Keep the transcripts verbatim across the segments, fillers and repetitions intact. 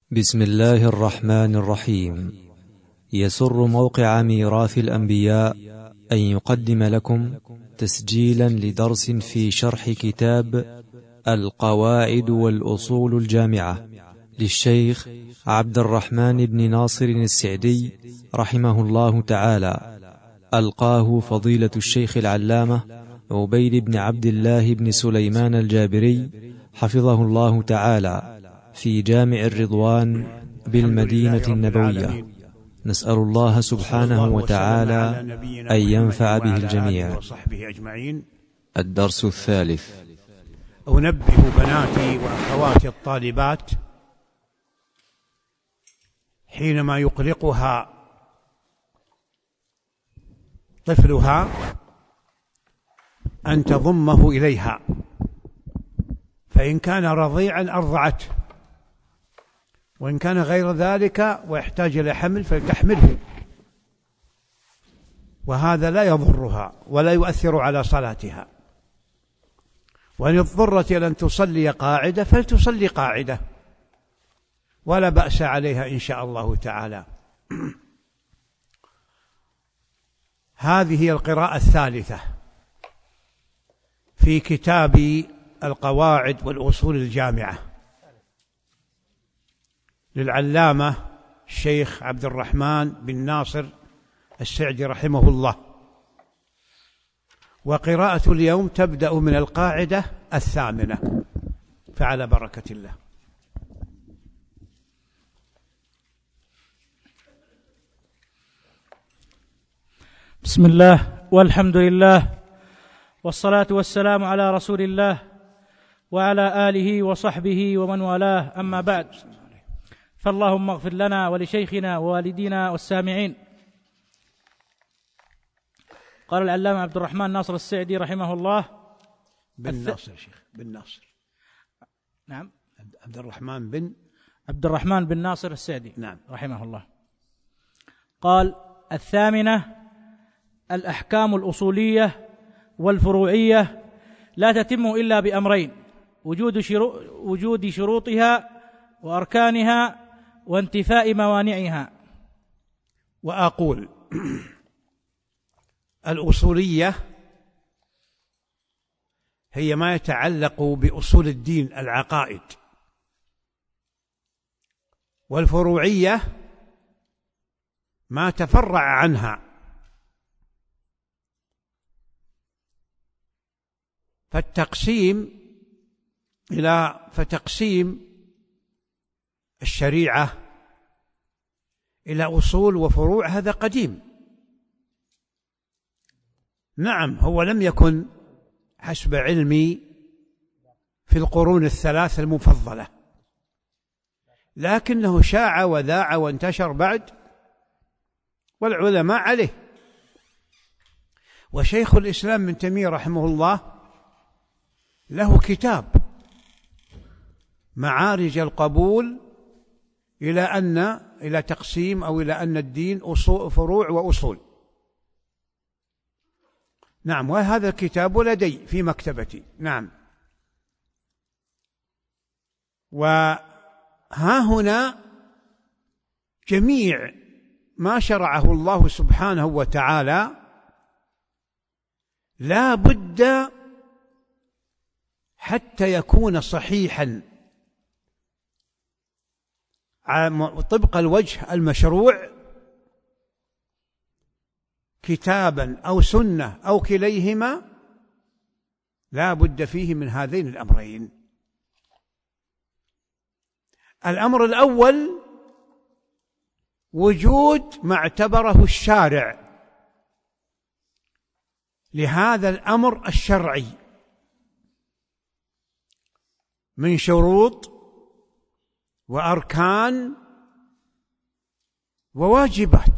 بسم الله الرحمن الرحيم. يسر موقع ميراث الأنبياء أن يقدم لكم تسجيلا لدرس في شرح كتاب القواعد والأصول الجامعة للشيخ عبد الرحمن بن ناصر السعدي رحمه الله تعالى، ألقاه فضيلة الشيخ العلامة عبيد بن عبد الله بن سليمان الجابري حفظه الله تعالى في جامع الرضوان بالمدينة النبوية. نسأل الله سبحانه وتعالى أن ينفع به الجميع. وصحبه أجمعين. الدرس الثالث. أنبه بناتي وأخواتي الطالبات حينما يقلقها طفلها أن تضمه إليها، فإن كان رضيعا أرضعته، وإن كان غير ذلك ويحتاج إلى حمل فلتحمله، وهذا لا يضرها ولا يؤثر على صلاتها. وإن اضطرت إلى أن تصلي قاعدة فلتصلي قاعدة، ولا بأس عليها إن شاء الله تعالى. هذه هي القراءة الثالثة في كتاب القواعد والأصول الجامعة للعلامة الشيخ عبد الرحمن بن ناصر السعدي رحمه الله. وقراءة اليوم تبدأ من القاعدة الثامنة، فعلى بركة الله. بسم الله والحمد لله والصلاة والسلام على رسول الله وعلى آله وصحبه ومن والاه، أما بعد، فاللهم اغفر لنا ولشيخنا ووالدينا والسامعين. قال العلامة عبد الرحمن ناصر السعدي رحمه الله بن ناصر شيخ بن ناصر نعم عبد الرحمن بن عبد الرحمن بن ناصر السعدي نعم رحمه الله. قال: الثامنة: الأحكام الأصولية والفروعية لا تتم إلا بأمرين: وجود شرو... وجود شروطها وأركانها وانتفاء موانعها. وأقول الأصولية هي ما يتعلق بأصول الدين العقائد، والفروعية ما تفرع عنها. فالتقسيم إلى فتقسيم الشريعة إلى أصول وفروع هذا قديم. نعم، هو لم يكن حسب علمي في القرون الثلاث المفضلة، لكنه شاع وذاع وانتشر بعد، والعلماء عليه. وشيخ الإسلام ابن تيمية رحمه الله له كتاب معارج القبول إلى أن إلى تقسيم أو إلى أن الدين أصول فروع وأصول. نعم، وهذا الكتاب لدي في مكتبتي. نعم. وها هنا جميع ما شرعه الله سبحانه وتعالى لا بد حتى يكون صحيحا طبق الوجه المشروع، كتابا أو سنة أو كليهما، لا بد فيه من هذين الأمرين. الأمر الأول وجود ما اعتبره الشارع لهذا الأمر الشرعي من شروط وأركان وواجبات.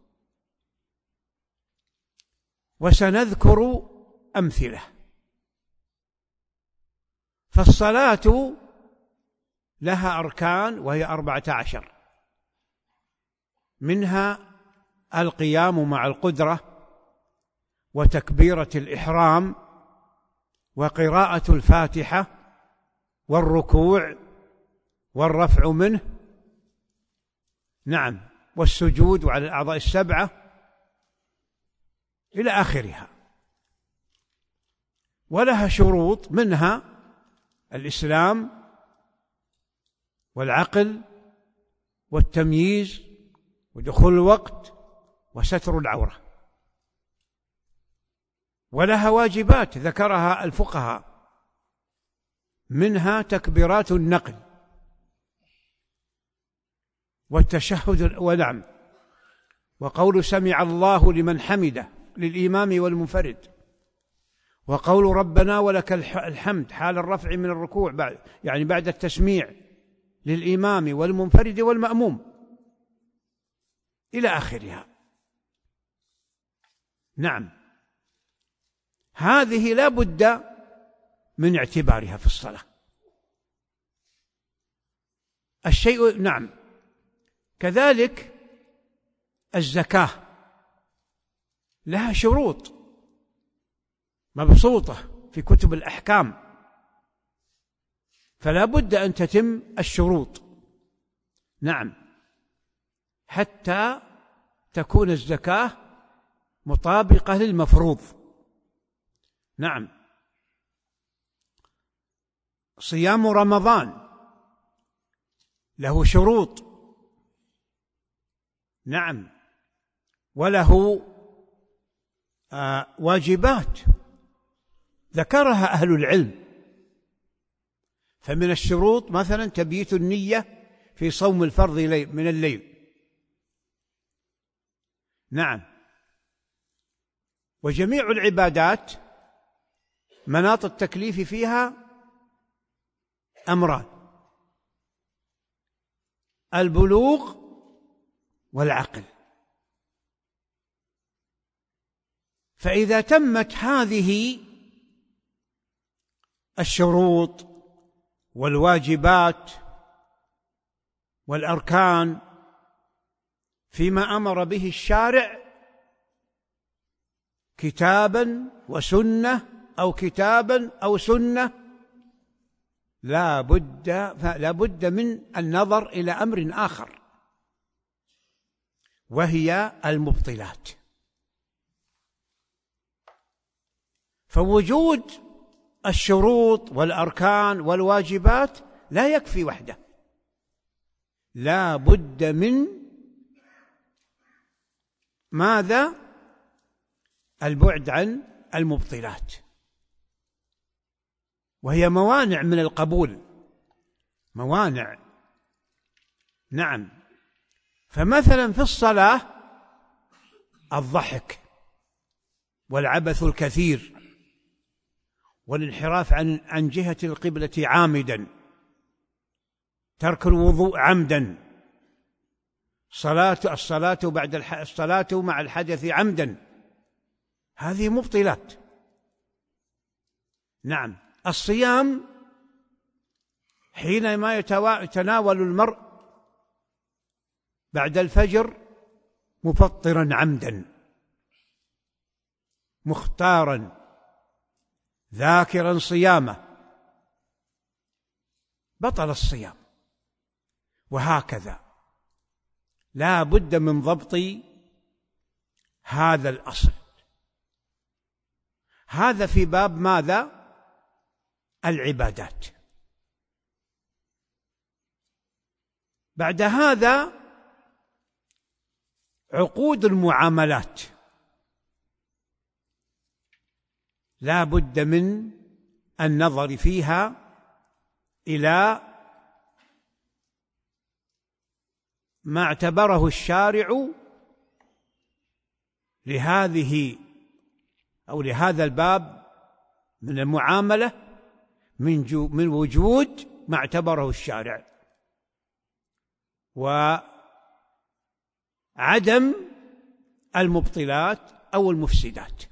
وسنذكر أمثلة. فالصلاة لها أركان وهي أربعة عشر، منها القيام مع القدرة، وتكبيرة الإحرام، وقراءة الفاتحة، والركوع والرفع منه نعم، والسجود وعلى الأعضاء السبعة إلى آخرها. ولها شروط، منها الإسلام والعقل والتمييز ودخول الوقت وستر العورة. ولها واجبات ذكرها الفقهاء، منها تكبيرات النقل والتشهد ونعم، وقول سمع الله لمن حمده للإمام والمنفرد، وقول ربنا ولك الحمد حال الرفع من الركوع بعد يعني بعد التسميع للإمام والمنفرد والمأموم إلى آخرها. نعم، هذه لا بد من اعتبارها في الصلاة. الشيء نعم، كذلك الزكاة لها شروط مبسوطة في كتب الأحكام، فلا بد أن تتم الشروط. نعم، حتى تكون الزكاة مطابقة للمفروض. نعم، صيام رمضان له شروط. نعم، وله آه واجبات ذكرها أهل العلم. فمن الشروط مثلا تبييت النية في صوم الفرض من الليل. نعم، وجميع العبادات مناط التكليف فيها أمران: البلوغ والعقل. فإذا تمت هذه الشروط والواجبات والأركان فيما أمر به الشارع كتابا وسنة أو كتابا أو سنة، لا بد لا بد من النظر إلى أمر آخر، وهي المبطلات. فوجود الشروط والأركان والواجبات لا يكفي وحده، لا بد من ماذا؟ البعد عن المبطلات، وهي موانع من القبول، موانع. نعم، فمثلا في الصلاة الضحك والعبث الكثير والانحراف عن عن جهة القبلة عامدا، ترك الوضوء عمدا، صلاة الصلاة بعد الصلاة مع الحدث عمدا، هذه مبطلات. نعم، الصيام حينما يتناول المرء بعد الفجر مفطرا عمدا مختارا ذاكرا صيامه بطل الصيام. وهكذا لا بد من ضبط هذا الأصل. هذا في باب ماذا؟ العبادات. بعد هذا عقود المعاملات، لا بد من النظر فيها إلى ما اعتبره الشارع لهذه أو لهذا الباب من المعاملة من من وجود ما اعتبره الشارع، وعدم المبطلات أو المفسدات.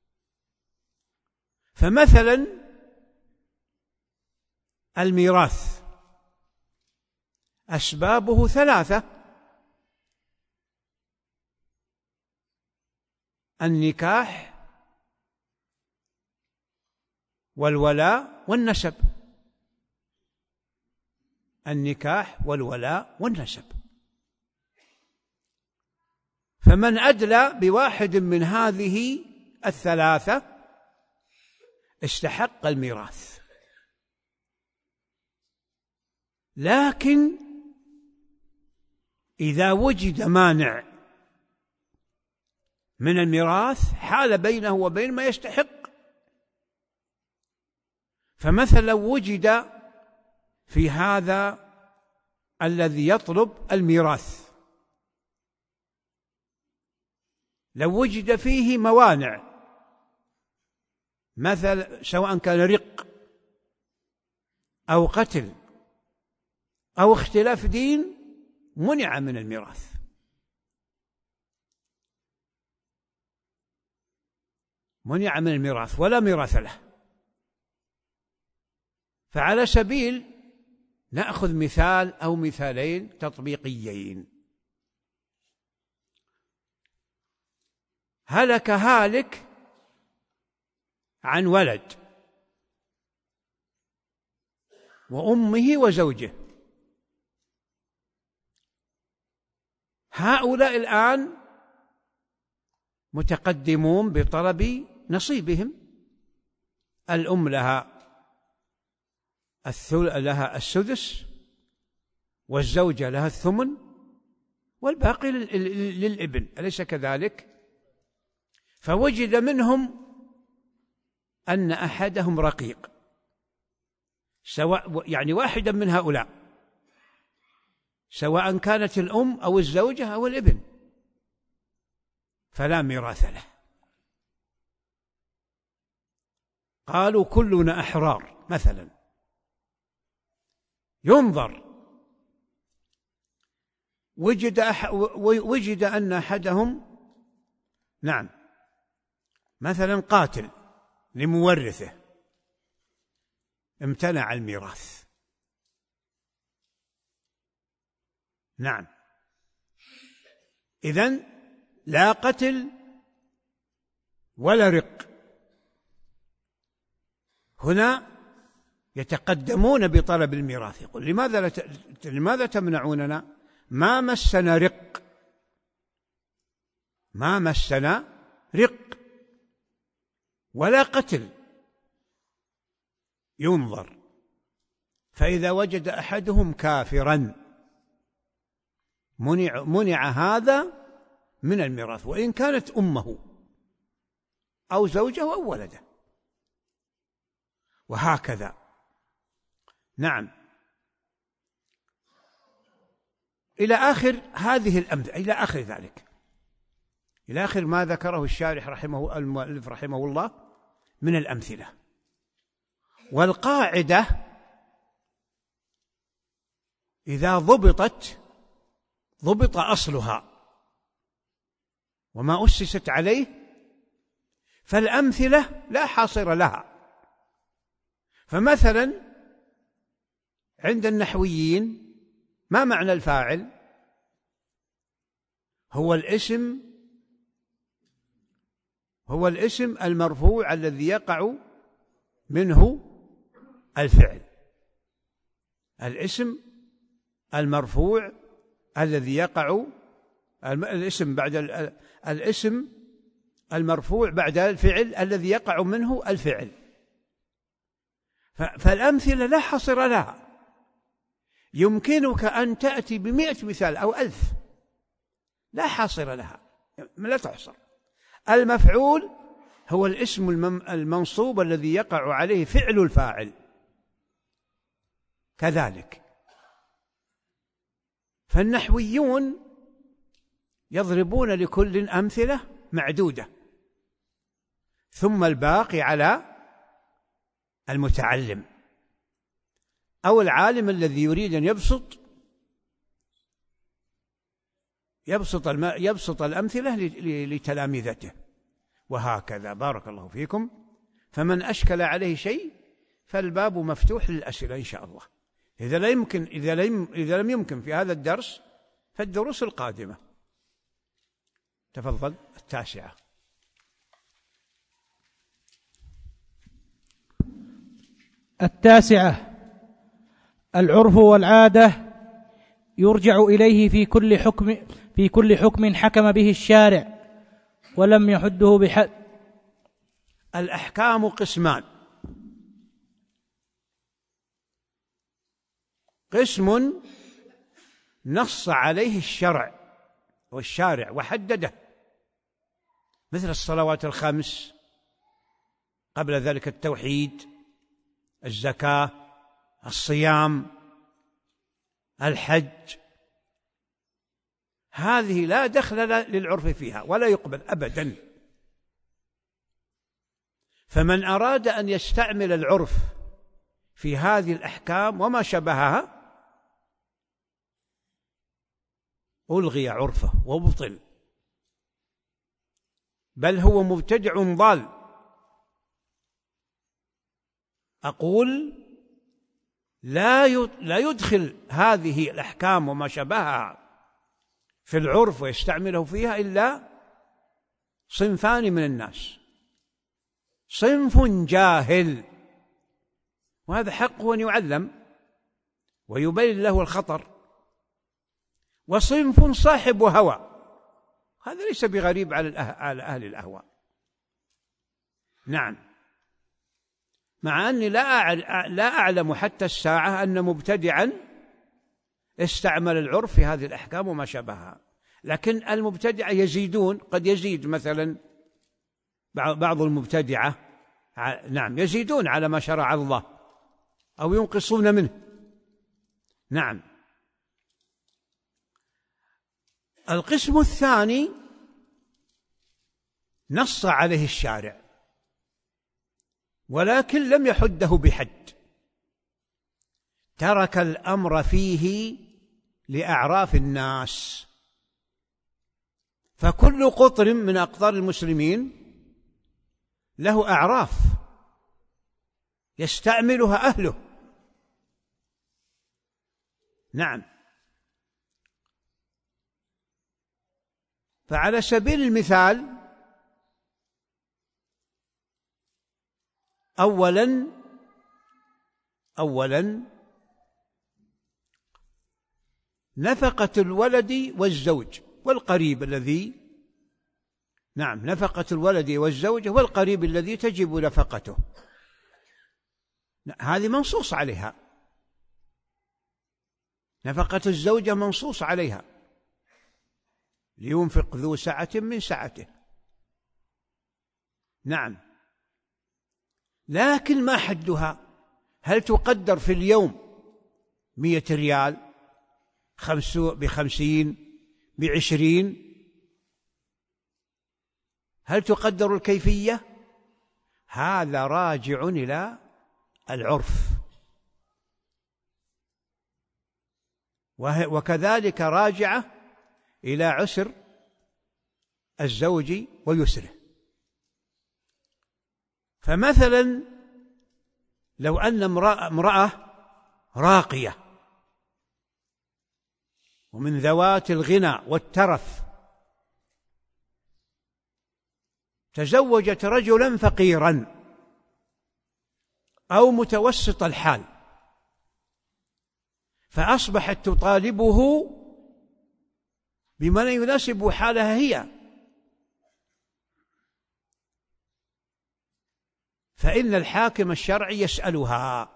فمثلا الميراث أسبابه ثلاثة: النكاح والولاء والنسب. النكاح والولاء والنسب. فمن أدلى بواحد من هذه الثلاثة استحق الميراث. لكن إذا وجد مانع من الميراث حال بينه وبين ما يستحق، فمثلا لو وجد في هذا الذي يطلب الميراث، لو وجد فيه موانع، مثل سواء كان رق أو قتل أو اختلاف دين، منع من الميراث. منع من الميراث ولا ميراث له. فعلى سبيل نأخذ مثال أو مثالين تطبيقيين. هلك هالك عن ولد وأمه وزوجه، هؤلاء الآن متقدمون بطلب نصيبهم. الأم لها لها السدس، والزوجة لها الثمن، والباقي للابن، أليس كذلك؟ فوجد منهم أن أحدهم رقيق، سواء يعني واحدا من هؤلاء، سواء كانت الأم أو الزوجة أو الابن، فلا ميراث له. قالوا كلنا أحرار مثلا، ينظر، وجد أح... وجد أن أحدهم نعم مثلا قاتل لمورثه، امتنع الميراث. نعم، إذن لا قتل ولا رق. هنا يتقدمون بطلب الميراث، يقول لماذا لا ت... لماذا تمنعوننا؟ ما مسنا رق، ما مسنا رق ولا قتل. ينظر، فإذا وجد أحدهم كافرا منع, منع هذا من الميراث، وإن كانت أمه أو زوجه أو ولده، وهكذا. نعم، إلى آخر هذه الأمثلة، إلى آخر ذلك، إلى آخر ما ذكره الشارح رحمه المؤلف رحمه الله من الأمثلة. والقاعدة إذا ضبطت ضبط أصلها وما أسست عليه، فالأمثلة لا حاصر لها. فمثلا عند النحويين ما معنى الفاعل؟ هو الاسم هو الاسم المرفوع الذي يقع منه الفعل. الاسم المرفوع الذي يقع الاسم بعد الاسم المرفوع بعد الفعل الذي يقع منه الفعل. فالأمثلة لا حصر لها، يمكنك أن تأتي بمئة مثال أو ألف، لا حاصر لها، لا تحصر. المفعول هو الاسم المنصوب الذي يقع عليه فعل الفاعل، كذلك. فالنحويون يضربون لكل أمثلة معدودة، ثم الباقي على المتعلم أو العالم الذي يريد أن يبسط يبسط يبسط الأمثلة لتلامذته، وهكذا. بارك الله فيكم. فمن أشكل عليه شيء فالباب مفتوح للأسئلة إن شاء الله. إذا لا يمكن إذا لم إذا لم يمكن في هذا الدرس فالدروس القادمة. تفضل. التاسعة. التاسعة: العرف والعادة يرجع إليه في كل حكم في كل حكم حكم به الشارع ولم يحده بحد. الأحكام قسمان: قسم نص عليه الشرع والشارع وحدده، مثل الصلوات الخمس، قبل ذلك التوحيد، الزكاة، الصيام، الحج، هذه لا دخل للعرف فيها ولا يقبل أبدا. فمن أراد أن يستعمل العرف في هذه الأحكام وما شبهها ألغي عرفه وبطل، بل هو مبتدع ضال. أقول لا لا يدخل هذه الأحكام وما شبهها في العرف ويستعمله فيها إلا صنفان من الناس: صنف جاهل، وهذا حقه أن يعلم ويبين له الخطر، وصنف صاحب هوى، هذا ليس بغريب على أهل الأهواء. نعم، مع أني لا لا أعلم حتى الساعة أن مبتدعا استعمل العرف في هذه الأحكام وما شابهها، لكن المبتدعة يزيدون، قد يزيد مثلا بعض المبتدعة، نعم، يزيدون على ما شرع الله أو ينقصون منه. نعم. القسم الثاني نص عليه الشارع ولكن لم يحده بحد، ترك الأمر فيه لأعراف الناس، فكل قطر من أقطار المسلمين له أعراف يستعملها أهله. نعم. فعلى سبيل المثال، أولا أولا نفقة الولد والزوج والقريب الذي نعم نفقة الولد والزوجة والقريب الذي تجب نفقته، هذه منصوص عليها. نفقة الزوجة منصوص عليها: لينفق ذو سعة من سعته. نعم. لكن ما حدها؟ هل تقدر في اليوم مئة ريال، بخمسين، بعشرين؟ هل تقدر الكيفية؟ هذا راجع إلى العرف، وكذلك راجعة إلى عسر الزوج ويسره. فمثلا لو أن امرأة راقية ومن ذوات الغنى والترف تزوجت رجلا فقيرا أو متوسط الحال، فأصبحت تطالبه بما لا يناسب حالها هي، فإن الحاكم الشرعي يسألها: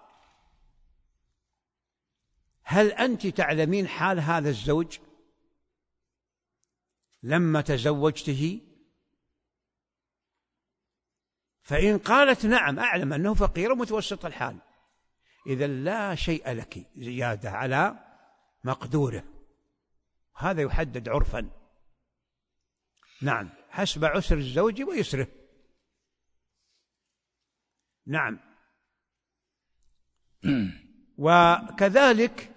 هل أنت تعلمين حال هذا الزوج لما تزوجته؟ فإن قالت نعم أعلم أنه فقير متوسط الحال، إذا لا شيء لك زيادة على مقدوره، هذا يحدد عرفا. نعم، حسب عسر الزوج ويسره. نعم. وكذلك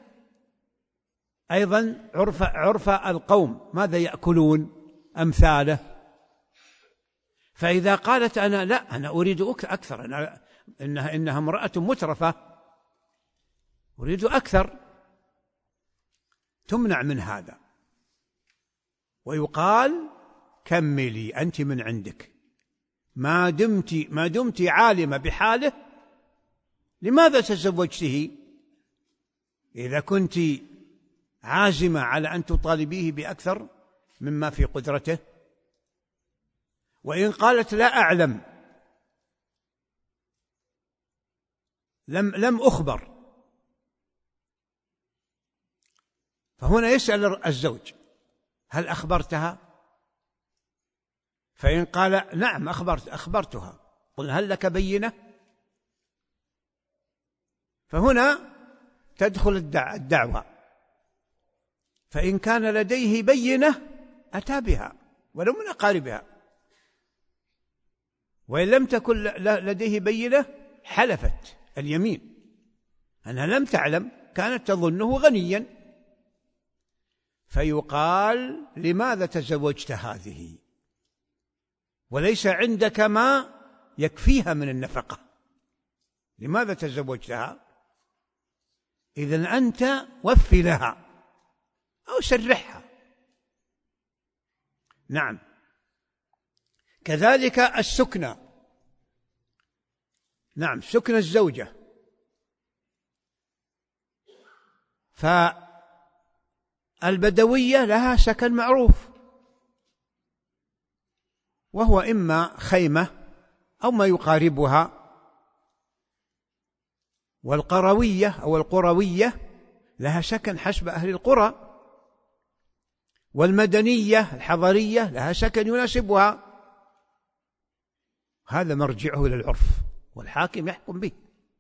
أيضا عرف, عرف القوم ماذا يأكلون، أمثاله. فإذا قالت أنا لا أنا أريد أكثر، أنا إنها, إنها امرأة مترفة أريد أكثر، تمنع من هذا ويقال: كملي أنت من عندك، ما دمت ما دمت عالمة بحاله لماذا تزوجته؟ إذا كنت عازمة على أن تطالبيه بأكثر مما في قدرته؟ وإن قالت لا أعلم، لم لم أخبر، فهنا يسأل الزوج: هل أخبرتها؟ فإن قال نعم أخبرت أخبرتها، قل هل لك بينة؟ فهنا تدخل الدعوة، فإن كان لديه بينة أتى بها ولو من أقاربها، وإن لم تكن لديه بينة حلفت اليمين أنها لم تعلم، كانت تظنه غنيا، فيقال: لماذا تزوجت هذه وليس عندك ما يكفيها من النفقة؟ لماذا تزوجتها؟ إذن أنت وفي لها أو سرحها. نعم. كذلك السكنى، نعم، سكن الزوجة، فالبدوية لها سكن معروف، وهو إما خيمة أو ما يقاربها، والقروية أو القروية لها سكن حسب أهل القرى، والمدنية الحضرية لها سكن يناسبها. هذا مرجعه إلى العرف، والحاكم يحكم به.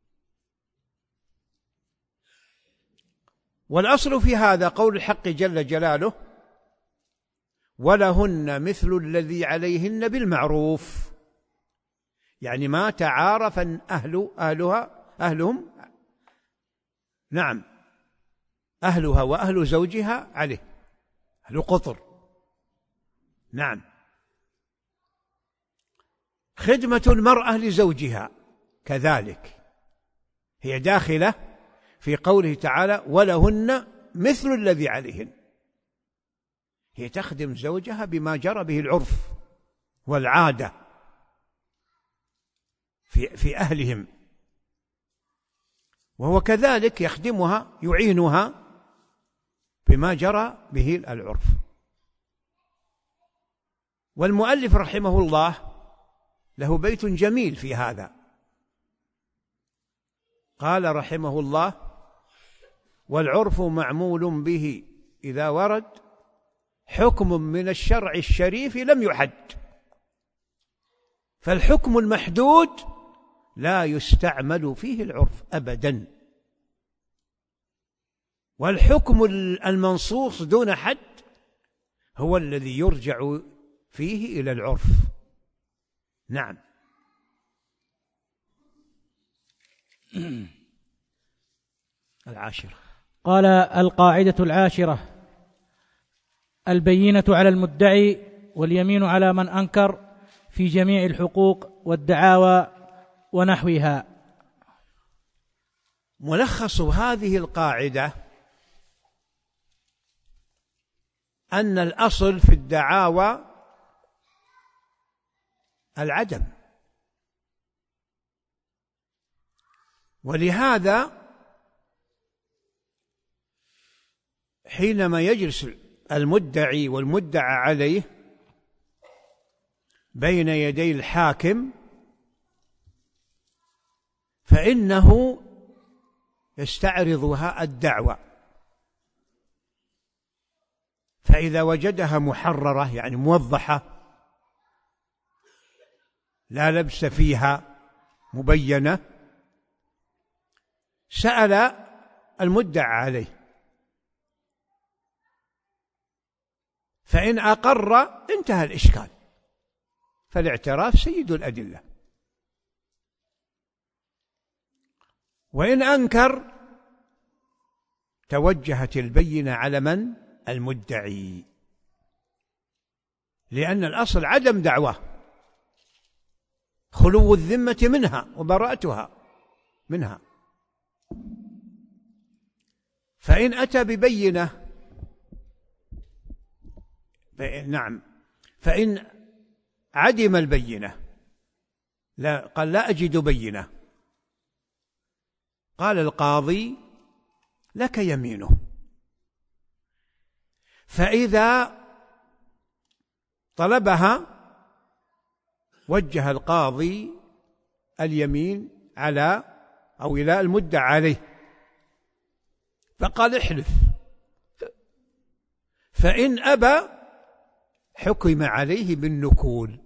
والأصل في هذا قول الحق جل جلاله: ولهن مثل الذي عليهن بالمعروف، يعني ما تعارف أهل أهلها أهلهم نعم أهلها وأهل زوجها عليه، أهل قطر. نعم. خدمة المرأة لزوجها كذلك هي داخلة في قوله تعالى: ولهن مثل الذي عليهن، هي تخدم زوجها بما جرى به العرف والعادة في, في أهلهم، وهو كذلك يخدمها يعينها بما جرى به العرف. والمؤلف رحمه الله له بيت جميل في هذا، قال رحمه الله: والعرف معمول به إذا ورد حكم من الشرع الشريف لم يحد، فالحكم المحدود لا يستعمل فيه العرف أبدا، والحكم المنصوص دون حد هو الذي يرجع فيه إلى العرف. نعم. العاشرة، قال: القاعدة العاشرة: البينة على المدعي واليمين على من أنكر في جميع الحقوق والدعاوى ونحوها. ملخص هذه القاعدة أن الأصل في الدعاوى العدم، ولهذا حينما يجلس المدعي والمدعى عليه بين يدي الحاكم فإنه يستعرضها الدعوى، فإذا وجدها محررة يعني موضحة لا لبس فيها مبينة سأل المدعى عليه، فإن أقر انتهى الإشكال، فالاعتراف سيد الأدلة. وإن أنكر توجهت البينة على من؟ المدعي، لأن الأصل عدم دعوة، خلو الذمة منها وبراءتها منها. فإن أتى ببينة نعم فإن عدم البينة لا قال لا أجد بينة، قال القاضي: لك يمينه، فإذا طلبها وجه القاضي اليمين على أو إلى المدعى عليه فقال احلف، فإن أبى حكم عليه بالنكول،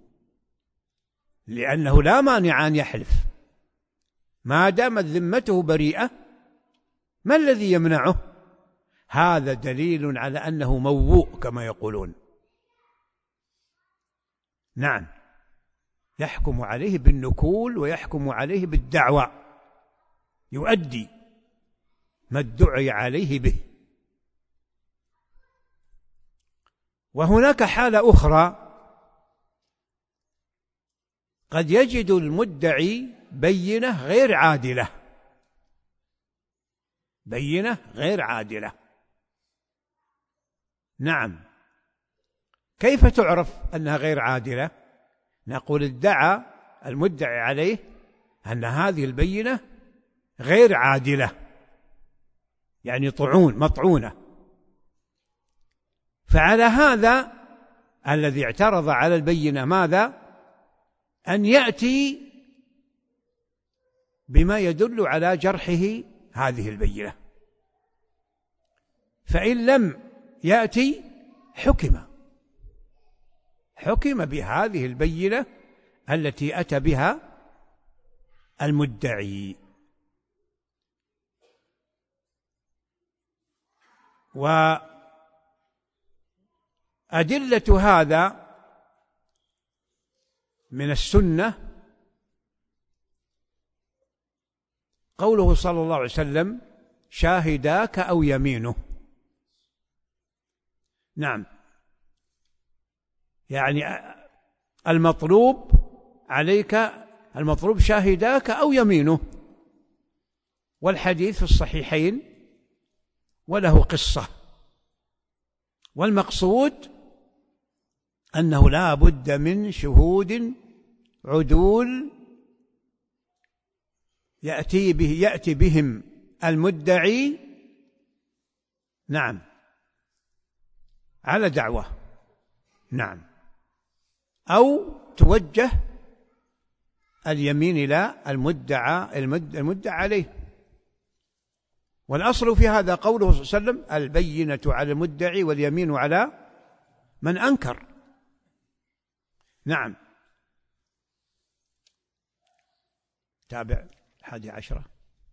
لأنه لا مانع أن يحلف ما دامت ذمته بريئة. ما الذي يمنعه؟ هذا دليل على أنه موضوع كما يقولون. نعم، يحكم عليه بالنكول ويحكم عليه بالدعوى، يؤدي ما ادعي عليه به. وهناك حالة أخرى، قد يجد المدعي بينة غير عادلة، بينة غير عادلة. نعم، كيف تعرف أنها غير عادلة؟ نقول ادعى المدعي عليه أن هذه البينة غير عادلة، يعني طعون مطعونة. فعلى هذا الذي اعترض على البينة ماذا؟ أن يأتي بما يدل على جرحه هذه البينة، فإن لم يأتي حكم حكم بهذه البينة التي أتى بها المدعي. وأدلة هذا من السنة قوله صلى الله عليه وسلم شاهداك أو يمينه. نعم، يعني المطلوب عليك المطلوب شاهداك أو يمينه. والحديث في الصحيحين وله قصة، والمقصود أنه لا بد من شهود عدول يأتي به يأتي بهم المدعي نعم على دعوة، نعم، أو توجه اليمين إلى المدعى المدعى عليه. والأصل في هذا قوله صلى الله عليه وسلم البينة على المدعي واليمين على من أنكر. نعم. تابع الحادي عشرة.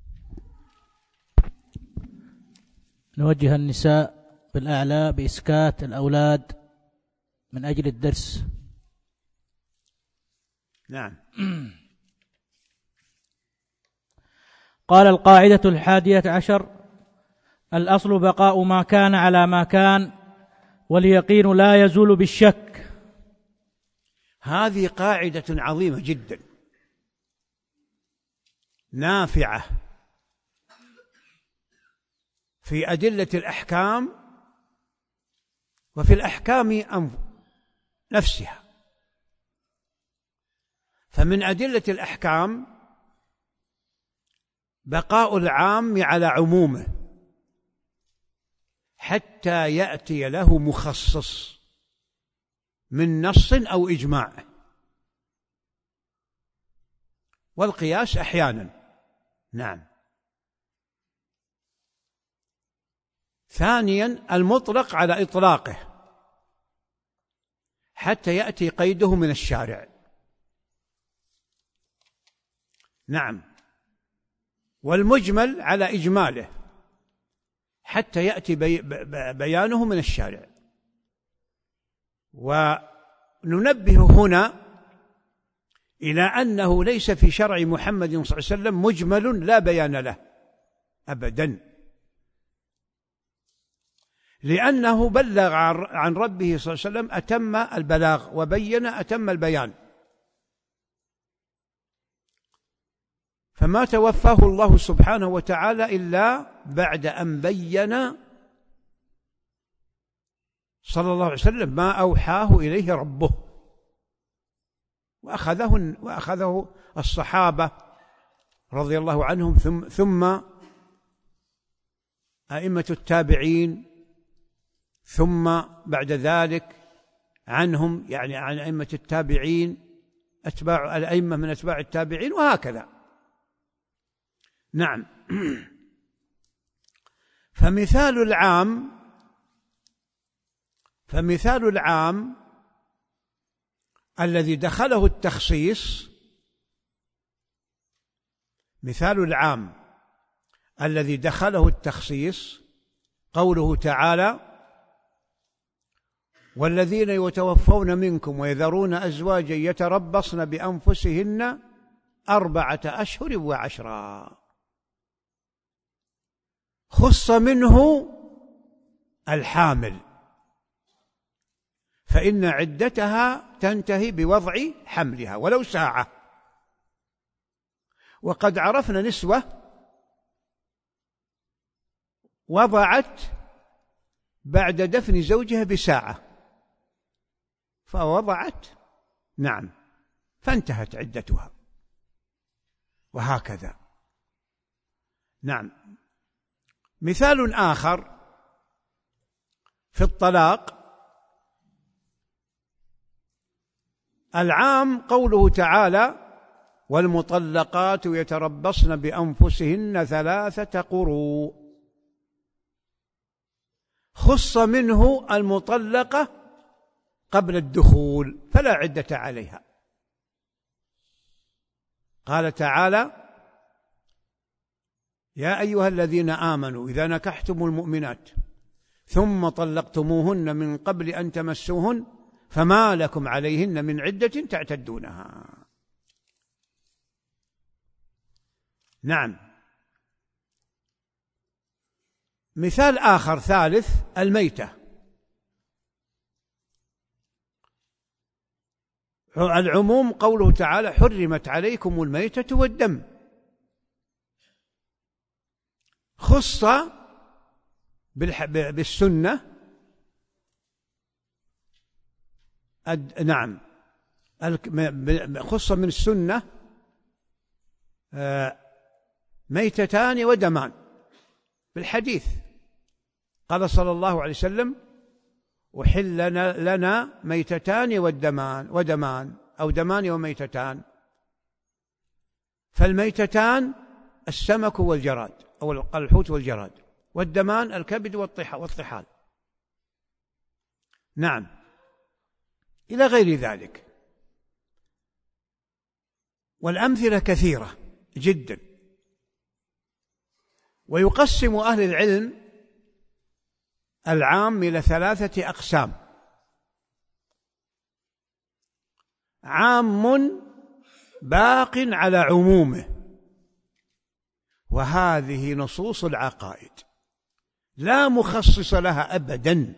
نوجه النساء بالأعلى بإسكات الأولاد من أجل الدرس. نعم. قال القاعدة الحادية عشر: الأصل بقاء ما كان على ما كان، واليقين لا يزول بالشك. هذه قاعدة عظيمة جدا نافعة في أدلة الأحكام وفي الأحكام نفسها. فمن أدلة الأحكام بقاء العام على عمومه حتى يأتي له مخصص من نص أو إجماع، والقياس أحيانا. نعم. ثانيا المطلق على إطلاقه حتى يأتي قيده من الشارع. نعم. والمجمل على إجماله حتى يأتي بي بيانه من الشارع. وننبه هنا إلى أنه ليس في شرع محمد صلى الله عليه وسلم مجمل لا بيان له أبدا، لأنه بلغ عن ربه صلى الله عليه وسلم أتم البلاغ وبين أتم البيان، فما توفاه الله سبحانه وتعالى إلا بعد أن بين صلى الله عليه وسلم ما أوحاه إليه ربه، وأخذه, وأخذه الصحابة رضي الله عنهم ثم, ثم أئمة التابعين ثم بعد ذلك عنهم، يعني عن أئمة التابعين، أتباع الأئمة من أتباع التابعين، وهكذا. نعم. فمثال العام فمثال العام الذي دخله التخصيص مثال العام الذي دخله التخصيص قوله تعالى: والذين يتوفون منكم ويذرون أزواجا يتربصن بأنفسهن أربعة أشهر وعشرا. خص منه الحامل، فإن عدتها تنتهي بوضع حملها ولو ساعة. وقد عرفنا نسوة وضعت بعد دفن زوجها بساعة فوضعت، نعم، فانتهت عدتها، وهكذا. نعم. مثال آخر في الطلاق: العام قوله تعالى: والمطلقات يتربصن بأنفسهن ثلاثة قروء. خص منه المطلقة قبل الدخول فلا عدة عليها. قال تعالى: يا أيها الذين آمنوا إذا نكحتم المؤمنات ثم طلقتموهن من قبل أن تمسوهن فما لكم عليهن من عدة تعتدونها. نعم. مثال آخر ثالث: الميتة. العموم قوله تعالى: حرمت عليكم الميتة والدم. خص بالسنة، نعم، خص من السنة ميتتان ودمان بالحديث. قال صلى الله عليه وسلم: أحل لنا ميتتان والدمان ودمان أو دمان وميتتان. فالميتتان السمك والجراد أو الحوت والجراد، والدمان الكبد والطحال. نعم، إلى غير ذلك. والأمثلة كثيرة جدا. ويقسم أهل العلم العام إلى ثلاثة أقسام: عام باق على عمومه، وهذه نصوص العقائد لا مخصص لها أبدا.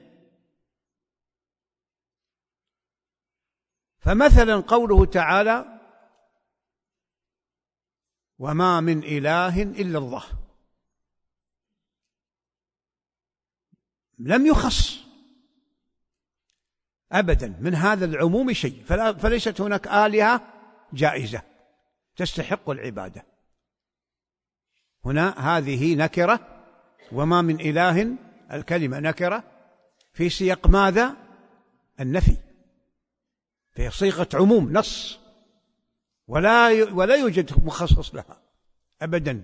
فمثلا قوله تعالى: وما من إله إلا الله، لم يخص أبدا من هذا العموم شيء، فليست هناك آلهة جائزة تستحق العبادة. هنا هذه نكرة، وما من إله، الكلمة نكرة في سياق ماذا؟ النفي، في صيغة عموم نص، ولا ولا يوجد مخصص لها أبدا.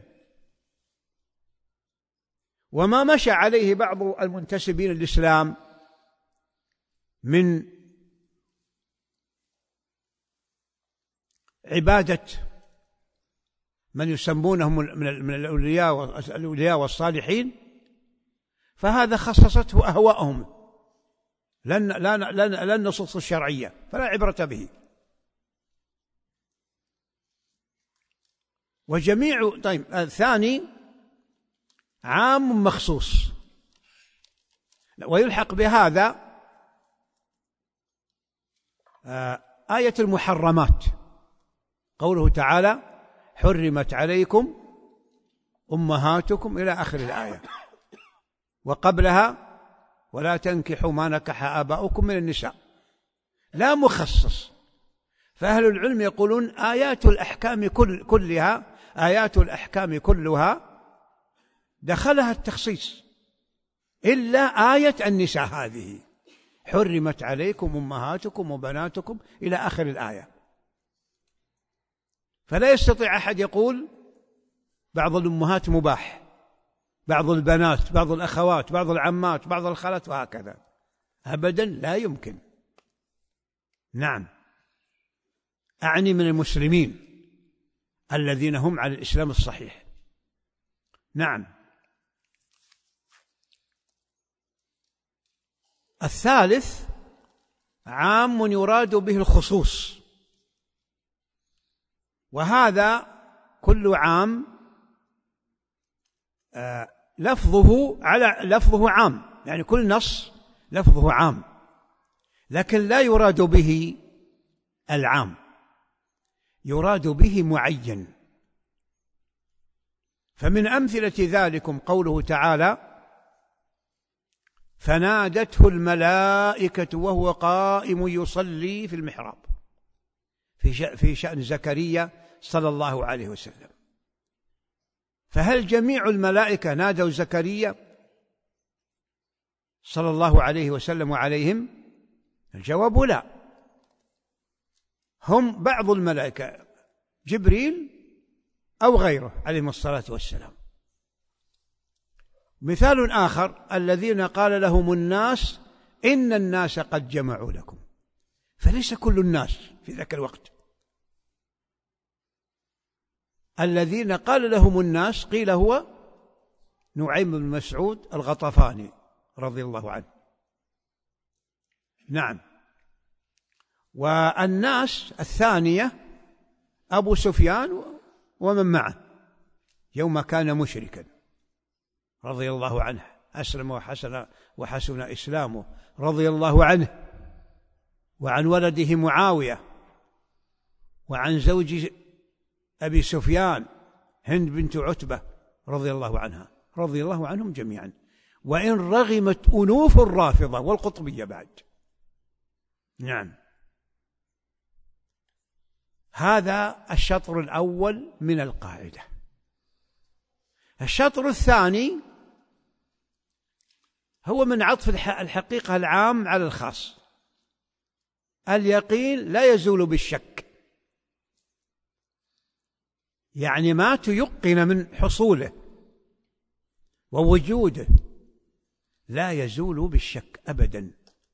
وما مشى عليه بعض المنتسبين للإسلام من عبادة من يسمونهم من الأولياء والصالحين، فهذا خصصته أهواءهم لن لا لا النصوص الشرعية، فلا عبرة به. وجميع طيب الثاني عام مخصوص، ويلحق بهذا آية المحرمات، قوله تعالى: حرمت عليكم أمهاتكم إلى آخر الآية، وقبلها: ولا تنكحوا ما نكح آباؤكم من النساء. لا مخصص. فأهل العلم يقولون آيات الأحكام كل كلها آيات الأحكام كلها دخلها التخصيص، إلا آية النساء هذه: حرمت عليكم أمهاتكم وبناتكم إلى آخر الآية. فلا يستطيع أحد يقول بعض الأمهات مباح، بعض البنات، بعض الأخوات، بعض العمات، بعض الخالات، وهكذا، أبدا لا يمكن. نعم، أعني من المسلمين الذين هم على الإسلام الصحيح. نعم. الثالث عام يراد به الخصوص، وهذا كل عام آه لفظه على لفظه عام، يعني كل نص لفظه عام، لكن لا يراد به العام، يراد به معين. فمن أمثلة ذلكم قوله تعالى: فنادته الملائكة وهو قائم يصلي في المحراب، في شأن زكريا صلى الله عليه وسلم. فهل جميع الملائكة نادوا زكريا صلى الله عليه وسلم وعليهم؟ الجواب لا، هم بعض الملائكة، جبريل أو غيره عليهم الصلاة والسلام. مثال آخر: الذين قال لهم الناس إن الناس قد جمعوا لكم، فليس كل الناس في ذاك الوقت. الذين قال لهم الناس قيل هو نعيم بن مسعود الغطفاني رضي الله عنه. نعم. والناس الثانية أبو سفيان ومن معه يوم كان مشركا رضي الله عنه، أسلم وحسن وحسن إسلامه رضي الله عنه، وعن ولده معاوية، وعن زوج أبي سفيان هند بنت عتبة رضي الله عنها، رضي الله عنهم جميعا، وإن رغمت أنوف الرافضة والقطبية بعد. نعم. هذا الشطر الأول من القاعدة. الشطر الثاني هو من عطف الحقيقة العام على الخاص. اليقين لا يزول بالشك، يعني ما تيقن من حصوله ووجوده لا يزول بالشك أبدا.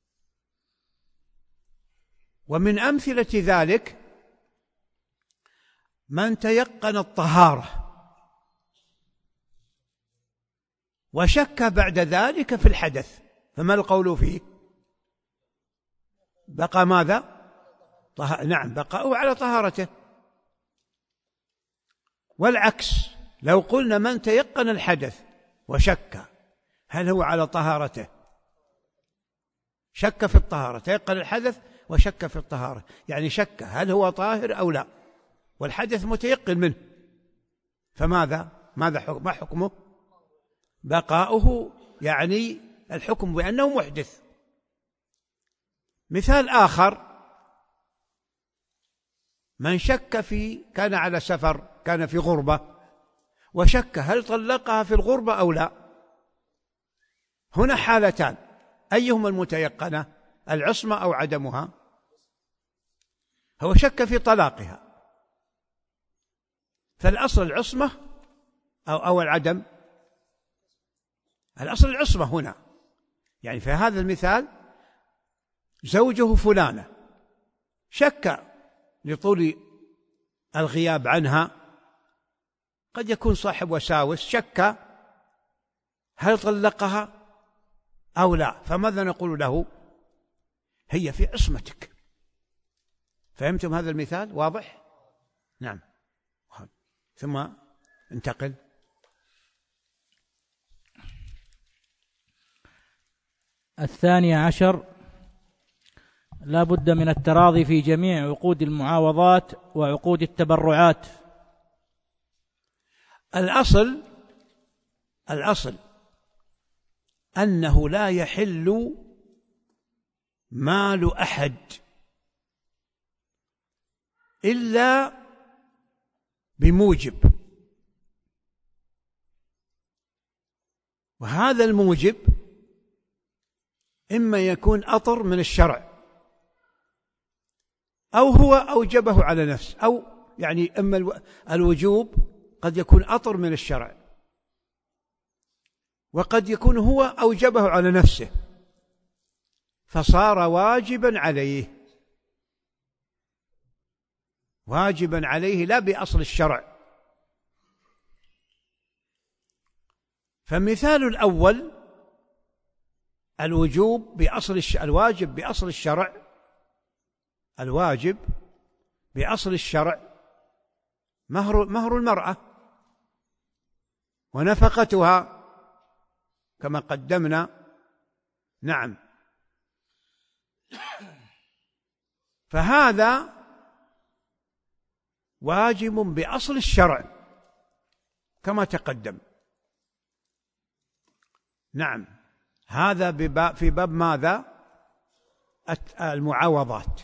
ومن أمثلة ذلك من تيقن الطهارة وشك بعد ذلك في الحدث، فما القول فيه؟ بقى ماذا؟ طه... نعم، بقاؤه على طهارته. والعكس، لو قلنا من تيقن الحدث وشك، هل هو على طهارته؟ شك في الطهارة، تيقن الحدث وشك في الطهارة، يعني شك هل هو طاهر أو لا، والحدث متيقن منه، فماذا؟ ماذا حكم؟ ما حكمه؟ بقاؤه، يعني الحكم بأنه محدث. مثال آخر: من شك في كان على سفر، كان في غربة وشك هل طلقها في الغربة أو لا. هنا حالتان، أيهما المتيقنة؟ العصمة أو عدمها؟ هو شك في طلاقها، فالأصل العصمة أو, أو العدم؟ الأصل العصمة هنا. يعني في هذا المثال زوجه فلانة شك لطول الغياب عنها، قد يكون صاحب وساوس، شك هل طلقها أو لا، فماذا نقول له؟ هي في عصمتك. فهمتم هذا المثال؟ واضح؟ نعم. ثم انتقل. الثاني عشر: لا بد من التراضي في جميع عقود المعاوضات وعقود التبرعات. الأصل الأصل أنه لا يحل مال أحد إلا بموجب، وهذا الموجب إما يكون أطر من الشرع أو هو أوجبه على نفسه، أو يعني إما الوجوب قد يكون أطر من الشرع وقد يكون هو أوجبه على نفسه فصار واجبا عليه، واجبا عليه لا بأصل الشرع. فمثال الأول الوجوب بأصل الش... الواجب بأصل الشرع، الواجب بأصل الشرع مهر مهر المرأة ونفقتها كما قدمنا. نعم، فهذا واجب بأصل الشرع كما تقدم. نعم، هذا بباب في باب ماذا؟ المعاوضات.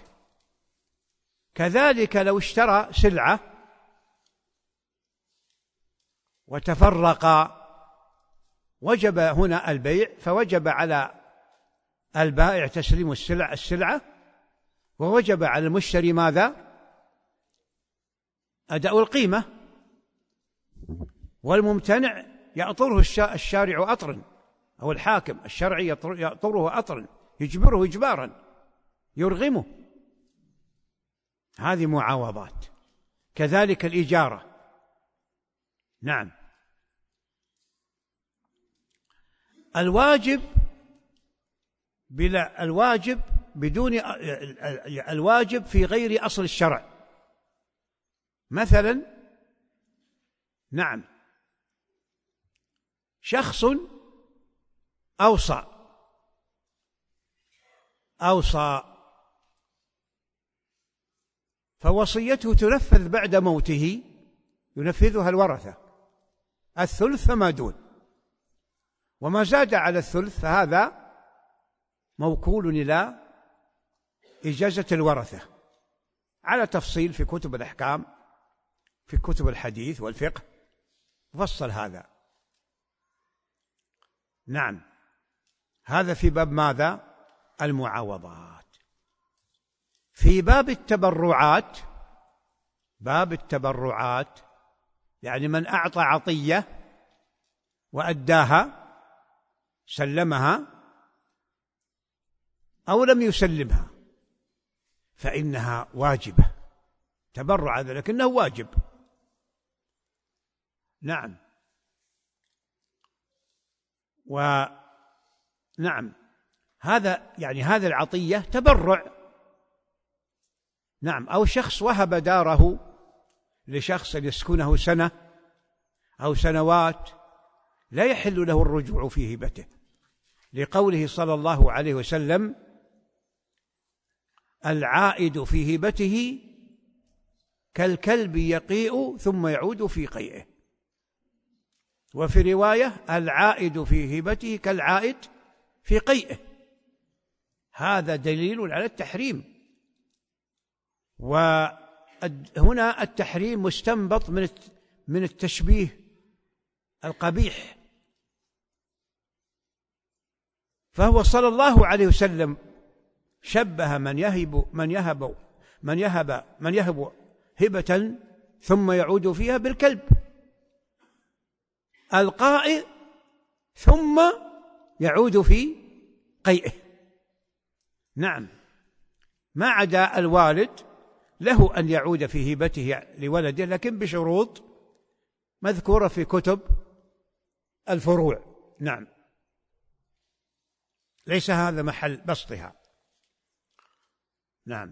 كذلك لو اشترى سلعة وتفرقا وجب هنا البيع، فوجب على البائع تسليم السلع السلعة ووجب على المشتري ماذا؟ أداء القيمة، والممتنع يأطره الشارع أطرا، أو الحاكم الشرعي يأطره أطرا، يجبره إجبارا، يرغمه. هذه معاوضات. كذلك الإجارة. نعم، الواجب بلا الواجب بدون الواجب في غير أصل الشرع. مثلا نعم، شخص أوصى أوصى فوصيته تنفذ بعد موته، ينفذها الورثة الثلث فما دون، وما زاد على الثلث فهذا موكول إلى إجازة الورثة على تفصيل في كتب الأحكام، في كتب الحديث والفقه فصل هذا. نعم، هذا في باب ماذا؟ المعاوضات. في باب التبرعات، باب التبرعات يعني من أعطى عطية وأداها، سلمها أو لم يسلمها، فإنها واجبة، تبرع هذا لكنه واجب. نعم، ونعم هذا يعني هذا العطية تبرع. نعم، أو شخص وهب داره لشخص يسكنه سنة أو سنوات، لا يحل له الرجوع في هبته، لقوله صلى الله عليه وسلم: العائد في هبته كالكلب يقيء ثم يعود في قيئه. وفي رواية: العائد في هبته كالعائد في قيئه. هذا دليل على التحريم. وهنا التحريم مستنبط من من التشبيه القبيح. فهو صلى الله عليه وسلم شبه من يهب من يهب من يهب من يهب هبة ثم يعود فيها بالكلب القائئ ثم يعود في قيئه. نعم، ما عدا الوالد له أن يعود في هبته لولده، لكن بشروط مذكورة في كتب الفروع. نعم، ليس هذا محل بسطها. نعم،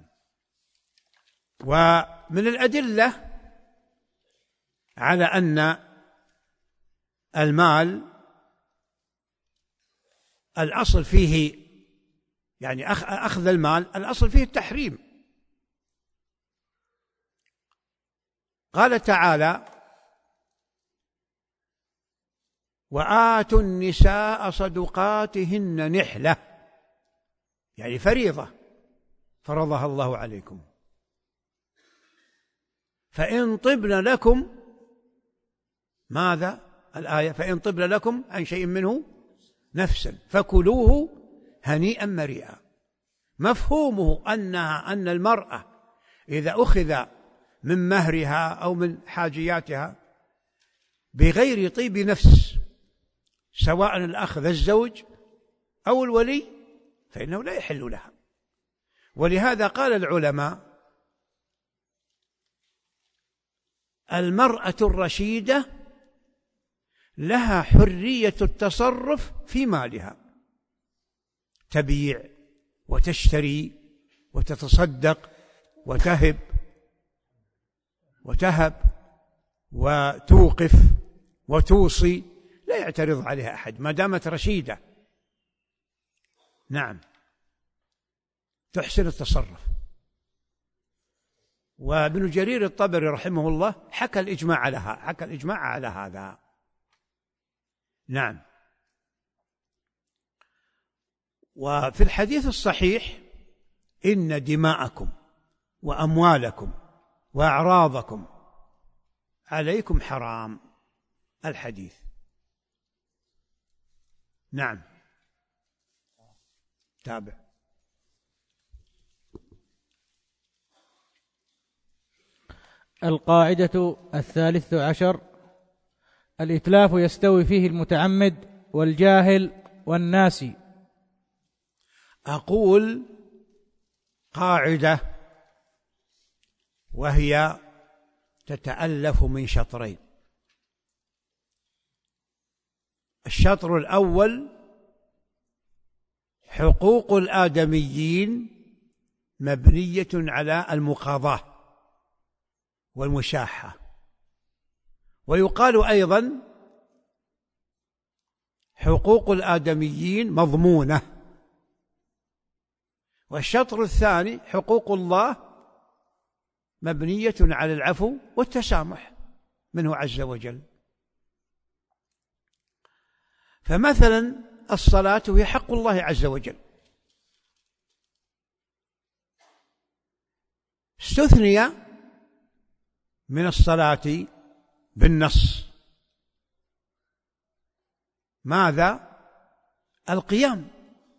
ومن الأدلة على أن المال الأصل فيه يعني أخذ المال الأصل فيه التحريم. قال تعالى: وآتوا النساء صدقاتهن نحلة، يعني فريضة فرضها الله عليكم، فإن طبن لكم ماذا الآية؟ فإن طبن لكم عن شيء منه نفسا فكلوه هنيئا مريئا. مفهومه أنها أن المرأة إذا أخذ من مهرها أو من حاجياتها بغير طيب نفس، سواء الأخذ الزوج أو الولي، فإنه لا يحل لها. ولهذا قال العلماء: المرأة الرشيدة لها حرية التصرف في مالها، تبيع وتشتري وتتصدق وتهب وتهب وتوقف وتوصي، لا يعترض عليها أحد ما دامت رشيدة. نعم، تحسن التصرف. وابن جرير الطبري رحمه الله حكى الإجماع على حكى الإجماع على هذا. نعم. وفي الحديث الصحيح: إن دماءكم وأموالكم وأعراضكم عليكم حرام. الحديث. نعم. تابع. القاعدة الثالثة عشر: الإتلاف يستوي فيه المتعمد والجاهل والناسي. أقول قاعدة وهي تتألف من شطرين. الشطر الأول: حقوق الآدميين مبنية على المقاضاة والمشاحة. ويقال أيضا: حقوق الآدميين مضمونة. والشطر الثاني: حقوق الله مبنية على العفو والتسامح منه عز وجل. فمثلا الصلاة هي حق الله عز وجل، استثني من الصلاة بالنص ماذا؟ القيام.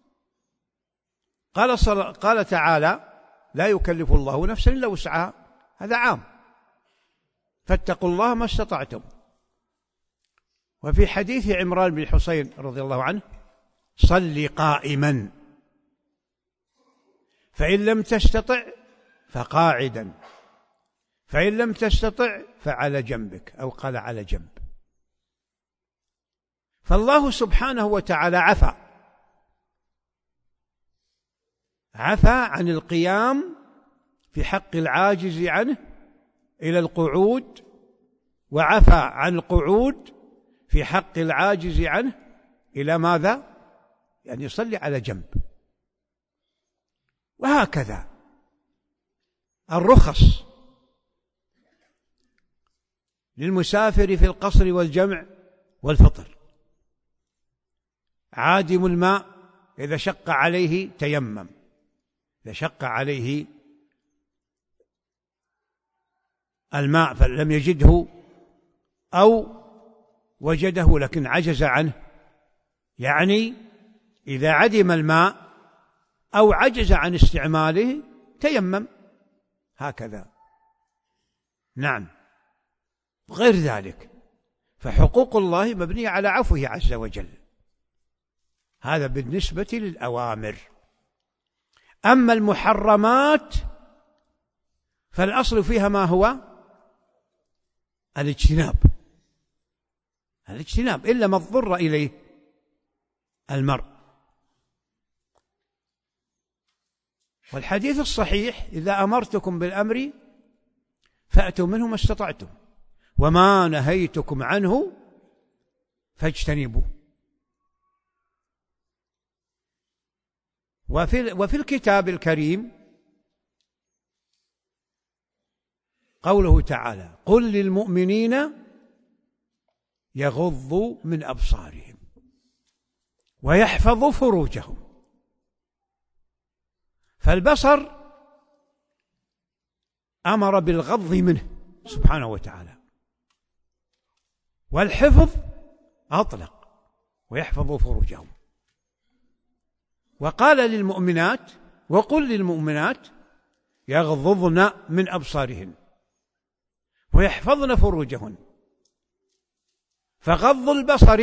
قال, صل... قال تعالى: لا يكلف الله نفسا إلا وسعها. هذا عام، فاتقوا الله ما استطعتم. وفي حديث عمران بن حسين رضي الله عنه: صل قائما، فإن لم تستطع فقاعدا، فإن لم تستطع فعلى جنبك، أو قال على جنب. فالله سبحانه وتعالى عفى عفى عن القيام في حق العاجز عنه إلى القعود، وعفى عن القعود في حق العاجز عنه إلى ماذا؟ يعني يصلي على جنب. وهكذا الرخص للمسافر في القصر والجمع والفطر. عادم الماء إذا شق عليه تيمم، إذا شق عليه الماء فلم يجده أو وجده لكن عجز عنه، يعني إذا عدم الماء أو عجز عن استعماله تيمم، هكذا. نعم. غير ذلك فحقوق الله مبنية على عفوه عز وجل. هذا بالنسبة للأوامر. أما المحرمات فالأصل فيها ما هو؟ الاجتناب، الاجتناب إلا ما اضطر إليه المرء. والحديث الصحيح: إذا أمرتكم بالأمر فأتوا منه ما استطعتم، وما نهيتكم عنه فاجتنبوا. وفي, وفي الكتاب الكريم قوله تعالى: قل للمؤمنين يغضوا من أبصارهم ويحفظوا فروجهم. فالبصر أمر بالغض منه سبحانه وتعالى، والحفظ أطلق: ويحفظوا فروجهم. وقال للمؤمنات وقل للمؤمنات يغضضن من أبصارهن ويحفظن فروجهن. فغض البصر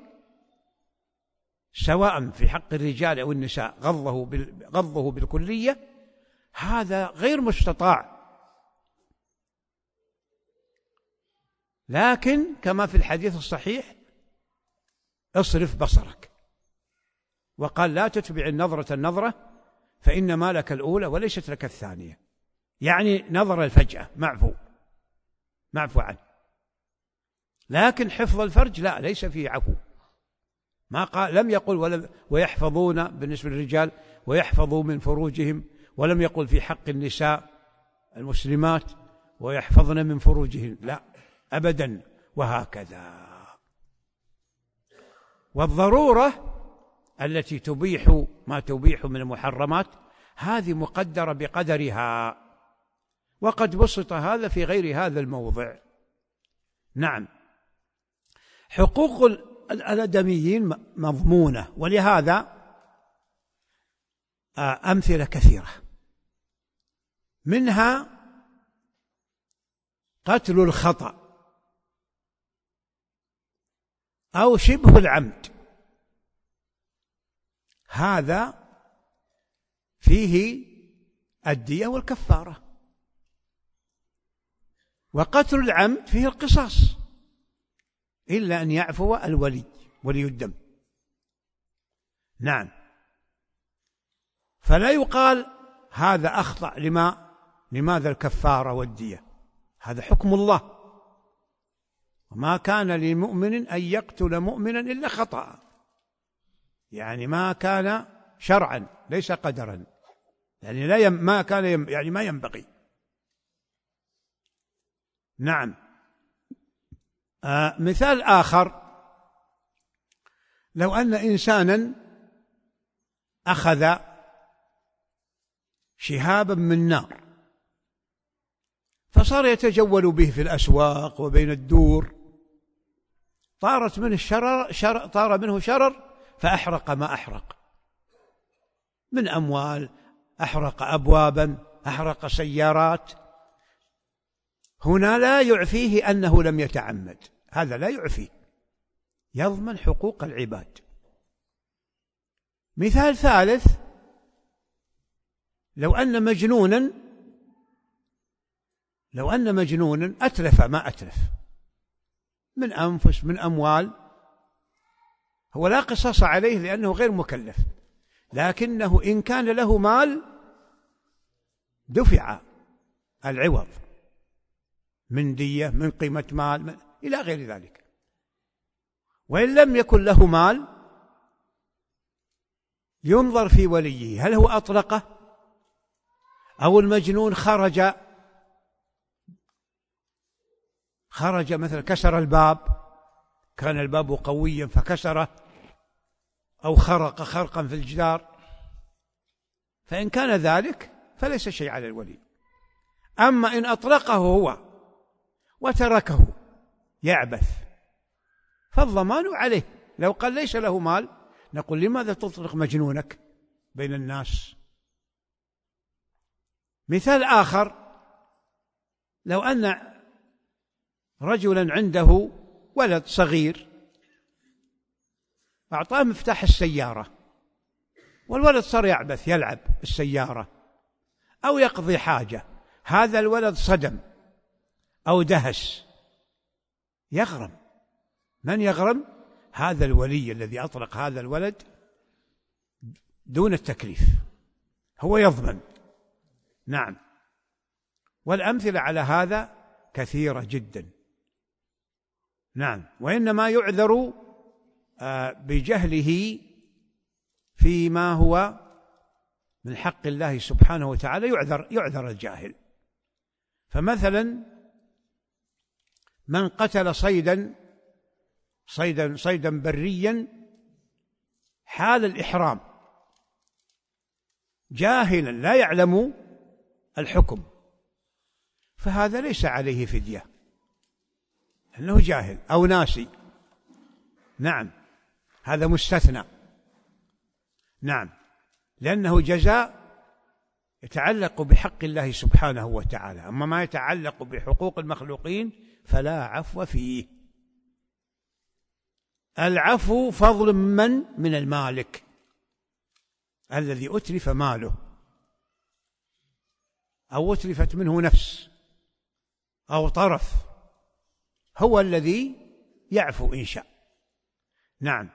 سواء في حق الرجال أو النساء غضه غضه بالكلية هذا غير مستطاع، لكن كما في الحديث الصحيح اصرف بصرك، وقال لا تتبع النظرة النظرة فإنما لك الأولى وليست لك الثانية، يعني نظر الفجأة معفو معفو عنه. لكن حفظ الفرج لا، ليس فيه عفو. ما قال لم يقل ولم ويحفظون بالنسبة للرجال ويحفظوا من فروجهم، ولم يقل في حق النساء المسلمات ويحفظن من فروجهن، لا أبدا، وهكذا. والضرورة التي تبيح ما تبيح من المحرمات هذه مقدرة بقدرها، وقد بسط هذا في غير هذا الموضع. نعم، حقوق الآدميين مضمونة، ولهذا أمثلة كثيرة، منها قتل الخطأ أو شبه العمد، هذا فيه الدية والكفارة. وقتل العمد فيه القصاص إلا أن يعفو الولي ولي الدم. نعم، فلا يقال هذا أخطأ لما لماذا الكفارة والدية، هذا حكم الله، وما كان لمؤمن أن يقتل مؤمنا إلا خطأ، يعني ما كان شرعا ليس قدرا، يعني لا يم ما كان يم يعني ما ينبغي. نعم. آه مثال آخر، لو أن إنسانا أخذ شهابا من نار فصار يتجول به في الأسواق وبين الدور، طارت منه الشرر شر طار منه شرر فأحرق ما أحرق من أموال، أحرق أبوابا، أحرق سيارات، هنا لا يعفيه أنه لم يتعمد، هذا لا يعفيه، يضمن حقوق العباد. مثال ثالث، لو أن مجنونا لو أن مجنونا أتلف ما أتلف من أنفس من أموال، هو لا قصاص عليه لأنه غير مكلف، لكنه إن كان له مال دفع العوض من دية، من قيمة مال، من إلى غير ذلك. وإن لم يكن له مال ينظر في وليه، هل هو أطلقه أو المجنون خرج خرج مثلا كسر الباب، كان الباب قويا فكسره، أو خرق خرقا في الجدار، فإن كان ذلك فليس شيء على الولي. أما إن أطلقه هو وتركه يعبث فالضمان عليه. لو قال ليس له مال نقول لماذا تطلق مجنونك بين الناس؟ مثال آخر، لو أن رجلا عنده ولد صغير أعطاه مفتاح السيارة والولد صار يعبث يلعب بالسيارة أو يقضي حاجة، هذا الولد صدم أو دهس، يغرم. من يغرم؟ هذا الولي الذي أطلق هذا الولد دون التكليف، هو يضمن. نعم، والأمثلة على هذا كثيرة جدا. نعم، وإنما يعذر بجهله فيما هو من حق الله سبحانه وتعالى، يعذر يعذر الجاهل. فمثلا من قتل صيدا صيدا صيدا بريا حال الإحرام جاهلا لا يعلم الحكم، فهذا ليس عليه فدية أنه جاهل أو ناسي. نعم، هذا مستثنى. نعم، لأنه جزاء يتعلق بحق الله سبحانه وتعالى. أما ما يتعلق بحقوق المخلوقين فلا عفو فيه. العفو فضل من من المالك الذي أتلف ماله أو أتلفت منه نفس أو طرف، هو الذي يعفو إن شاء. نعم.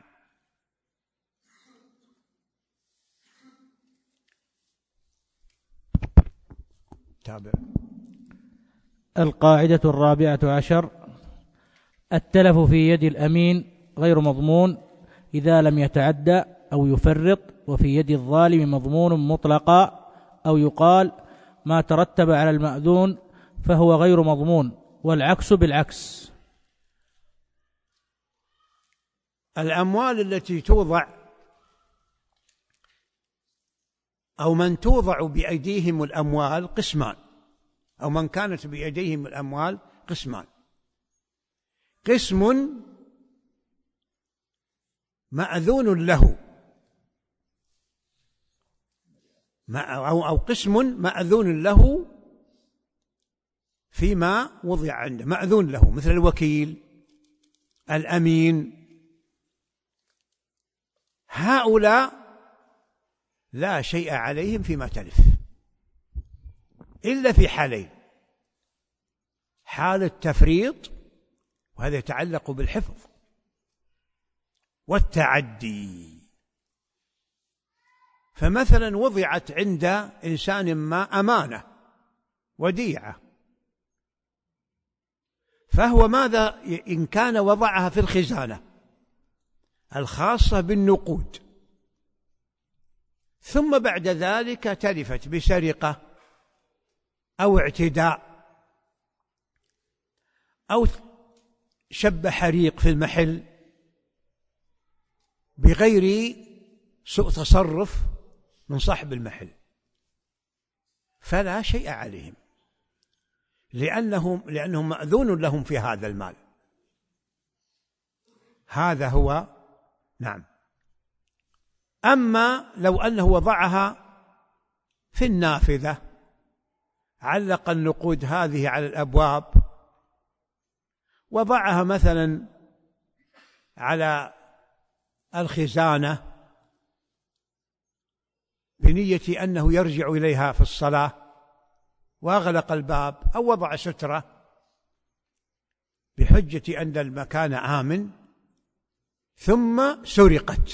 تابع. القاعدة الرابعة عشر: التلف في يد الأمين غير مضمون إذا لم يتعدى أو يفرط، وفي يد الظالم مضمون مطلقا، أو يقال ما ترتب على المأذون فهو غير مضمون، والعكس بالعكس. الأموال التي توضع أو من توضع بأيديهم الأموال قسمان، أو من كانت بأيديهم الأموال قسمان: قسم مأذون له أو أو قسم مأذون له فيما وضع عنده، مأذون له مثل الوكيل، الأمين. هؤلاء لا شيء عليهم فيما تلف إلا في حالين: حال التفريط، وهذا يتعلق بالحفظ، والتعدي. فمثلا وضعت عند إنسان ما أمانة وديعة، فهو ماذا إن كان وضعها في الخزانة الخاصة بالنقود، ثم بعد ذلك تلفت بسرقة أو اعتداء أو شب حريق في المحل بغير سوء تصرف من صاحب المحل، فلا شيء عليهم، لأنهم لأنهم مأذون لهم في هذا المال. هذا هو. نعم. أما لو أنه وضعها في النافذة، علق النقود هذه على الأبواب، وضعها مثلا على الخزانة بنية أنه يرجع إليها في الصلاة، وأغلق الباب، أو وضع سترة بحجة أن المكان آمن، ثم سرقت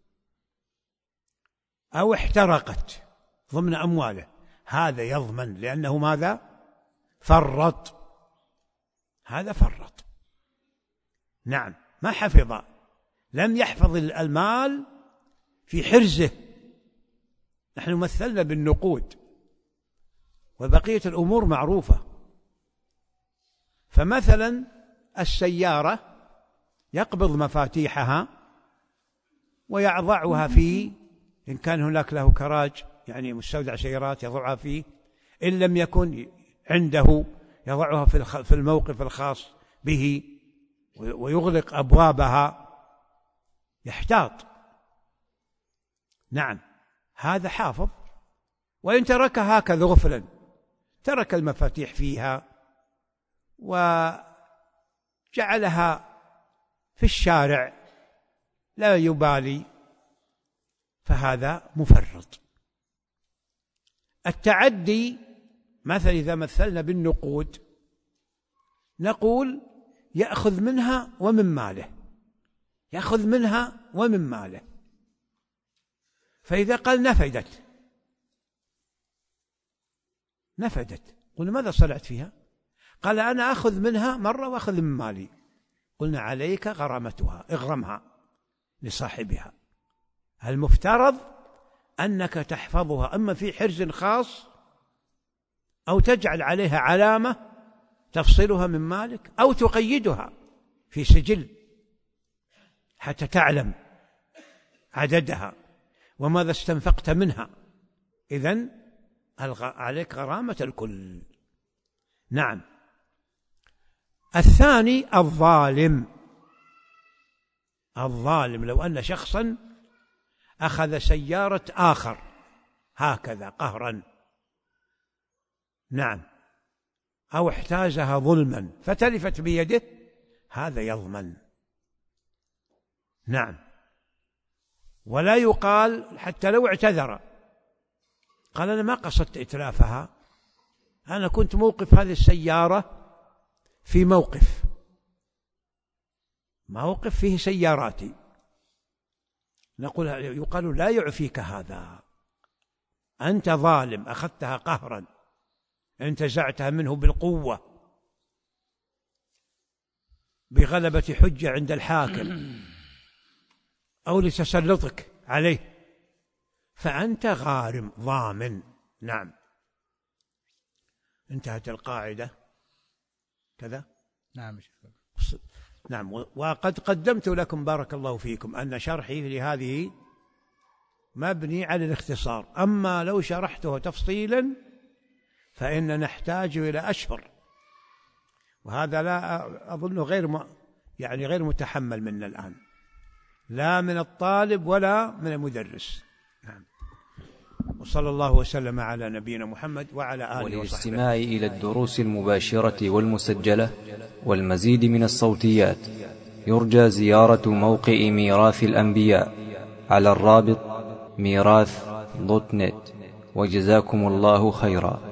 أو احترقت ضمن أمواله، هذا يضمن، لأنه ماذا؟ فرط. هذا فرط. نعم، ما حفظ، لم يحفظ المال في حرزه. نحن مثلنا بالنقود، وبقية الأمور معروفة. فمثلا السيارة يقبض مفاتيحها ويضعها في، إن كان هناك له كراج يعني مستودع سيارات يضعها فيه، إن لم يكن عنده يضعها في الموقف الخاص به ويغلق أبوابها، يحتاط. نعم، هذا حافظ. وإن تركها هكذا غفلا، ترك المفاتيح فيها وجعلها في الشارع لا يبالي، فهذا مفرط. التعدي مثلا إذا مثلنا بالنقود، نقول يأخذ منها ومن ماله، يأخذ منها ومن ماله. فإذا قال نفدت نفدت قلنا ماذا صنعت فيها؟ قال أنا أخذ منها مرة وأخذ من مالي. قلنا عليك غرامتها، اغرمها لصاحبها. المفترض أنك تحفظها إما في حرز خاص، أو تجعل عليها علامة تفصلها من مالك، أو تقيدها في سجل حتى تعلم عددها وماذا استنفقت منها. إذن عليك غرامة الكل. نعم. الثاني الظالم. الظالم لو أن شخصا أخذ سيارة آخر هكذا قهرا، نعم، أو احتازها ظلما فتلفت بيده، هذا يضمن، نعم. ولا يقال حتى لو اعتذر قال أنا ما قصدت إتلافها، أنا كنت موقف هذه السيارة في موقف موقف فيه سياراتي، نقول يقال لا يعفيك هذا، أنت ظالم، أخذتها قهرا، انتزعتها منه بالقوة بغلبة حجة عند الحاكم أو لتسلطك عليه، فأنت غارم ضامن، نعم. انتهت القاعدة كذا، نعم نعم. وقد قدمت لكم بارك الله فيكم أن شرحي لهذه مبني على الاختصار، أما لو شرحته تفصيلا فإن نحتاج إلى أشهر، وهذا لا أظن غير م... يعني غير متحمل منا الآن، لا من الطالب ولا من المدرس، نعم. وصلى الله وسلم على نبينا محمد وعلى آله وصحبه. وللاستماع إلى الدروس المباشرة والمسجلة والمزيد من الصوتيات يرجى زيارة موقع ميراث الأنبياء على الرابط ميراث دوت نت، وجزاكم الله خيرا.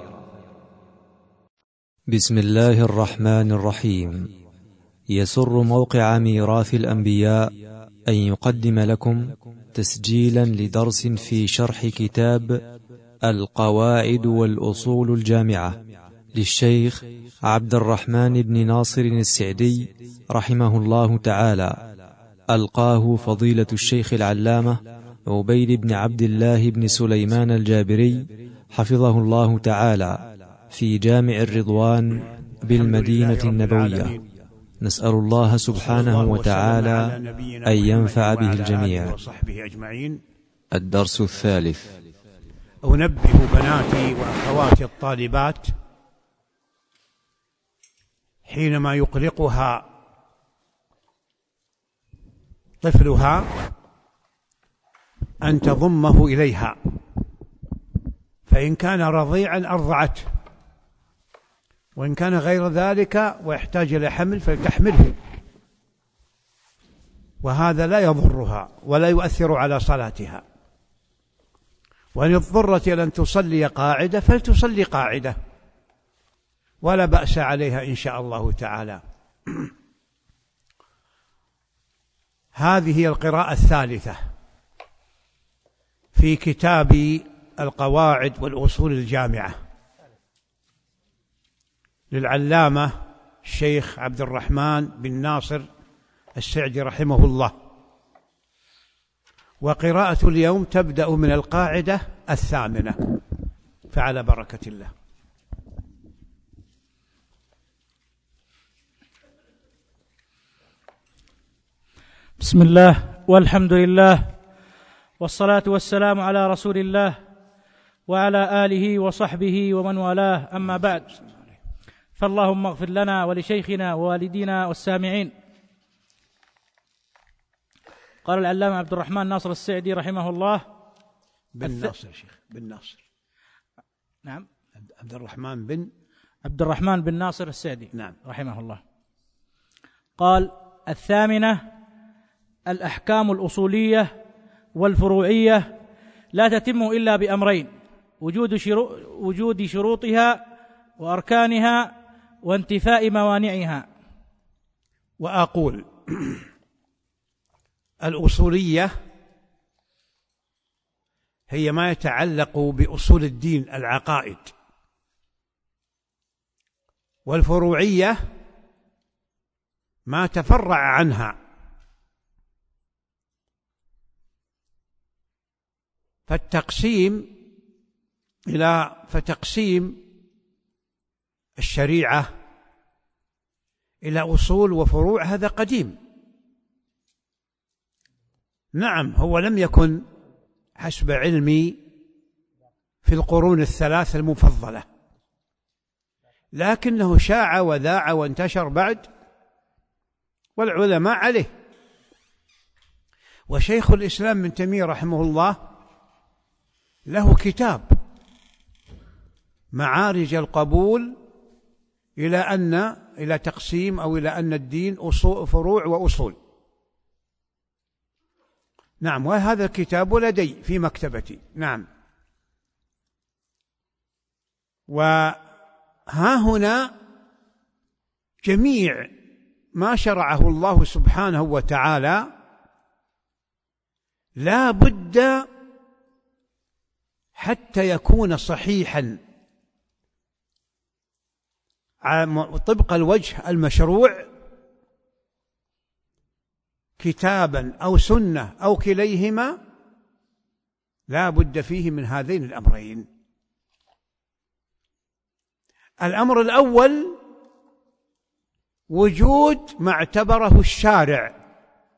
بسم الله الرحمن الرحيم. يسر موقع ميراث الأنبياء أن يقدم لكم تسجيلا لدرس في شرح كتاب القواعد والأصول الجامعة للشيخ عبد الرحمن بن ناصر السعدي رحمه الله تعالى، ألقاه فضيلة الشيخ العلامة عبيد بن عبد الله بن سليمان الجابري حفظه الله تعالى في جامع الرضوان بالمدينة النبوية. نسأل الله سبحانه وتعالى أن ينفع به الجميع. الدرس الثالث. أنبه بناتي وأخواتي الطالبات حينما يقلقها طفلها أن تضمه إليها، فإن كان رضيعا أرضعته، وإن كان غير ذلك ويحتاج إلى حمل فلتحمله، وهذا لا يضرها ولا يؤثر على صلاتها. وإن اضطرت إلى أن تصلي قاعدة فلتصلي قاعدة، ولا بأس عليها إن شاء الله تعالى. هذه هي القراءة الثالثة في كتاب القواعد والأصول الجامعة للعلامة الشيخ عبد الرحمن بن ناصر السعدي رحمه الله. وقراءة اليوم تبدأ من القاعدة الثامنة، فعلى بركة الله. بسم الله والحمد لله والصلاة والسلام على رسول الله وعلى آله وصحبه ومن والاه، أما بعد، فاللهم اغفر لنا ولشيخنا ووالدينا والسامعين. قال العلامة عبد الرحمن ناصر السعدي رحمه الله بن ناصر شيخ بن ناصر نعم عبد الرحمن بن عبد الرحمن بن ناصر السعدي نعم رحمه الله. قال: الثامنة: الأحكام الأصولية والفروعية لا تتم إلا بأمرين: وجود شرو... وجود شروطها وأركانها وانتفاء موانعها. وأقول الأصولية هي ما يتعلق بأصول الدين العقائد، والفروعية ما تفرع عنها. فالتقسيم إلى فتقسيم الشريعة إلى أصول وفروع هذا قديم. نعم، هو لم يكن حسب علمي في القرون الثلاث المفضلة، لكنه شاع وذاع وانتشر بعد، والعلماء عليه. وشيخ الإسلام ابن تيمية رحمه الله له كتاب معارج القبول إلى أن إلى تقسيم أو إلى أن الدين أصول فروع وأصول. نعم، وهذا الكتاب لدي في مكتبتي. نعم. وها هنا جميع ما شرعه الله سبحانه وتعالى لا بد حتى يكون صحيحا طبق الوجه المشروع، كتابا أو سنة أو كليهما، لا بد فيه من هذين الأمرين. الأمر الأول وجود ما اعتبره الشارع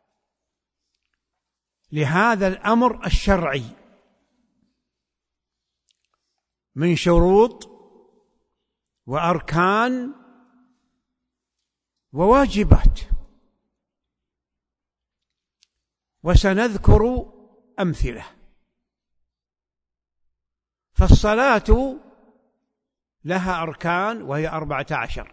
لهذا الأمر الشرعي من شروط وأركان وواجبات، وسنذكر أمثلة. فالصلاة لها أركان وهي أربعة عشر،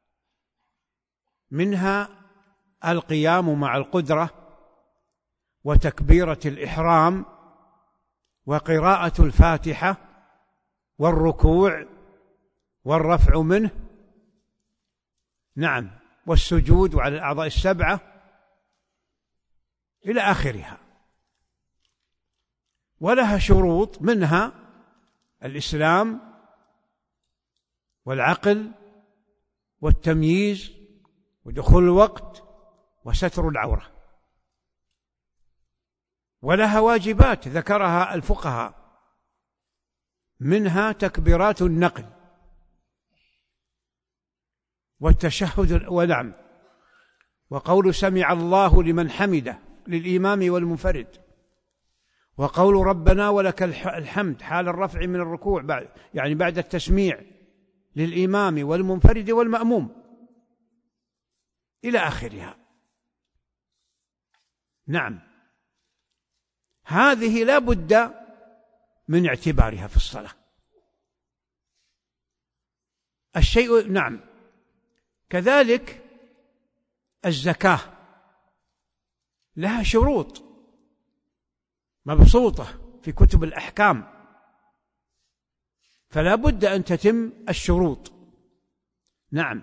منها القيام مع القدرة، وتكبيرة الإحرام، وقراءة الفاتحة، والركوع والرفع منه، نعم، والسجود على الأعضاء السبعة إلى آخرها. ولها شروط، منها الإسلام والعقل والتمييز ودخول الوقت وستر العورة. ولها واجبات ذكرها الفقهاء، منها تكبيرات النقل والتشهد ونعم، وقول سمع الله لمن حمده للإمام والمنفرد، وقول ربنا ولك الحمد حال الرفع من الركوع بعد يعني بعد التسميع للإمام والمنفرد والمأموم إلى آخرها. نعم، هذه لا بد من اعتبارها في الصلاة. الشيء نعم، كذلك الزكاة لها شروط مبسوطة في كتب الأحكام، فلا بد أن تتم الشروط، نعم،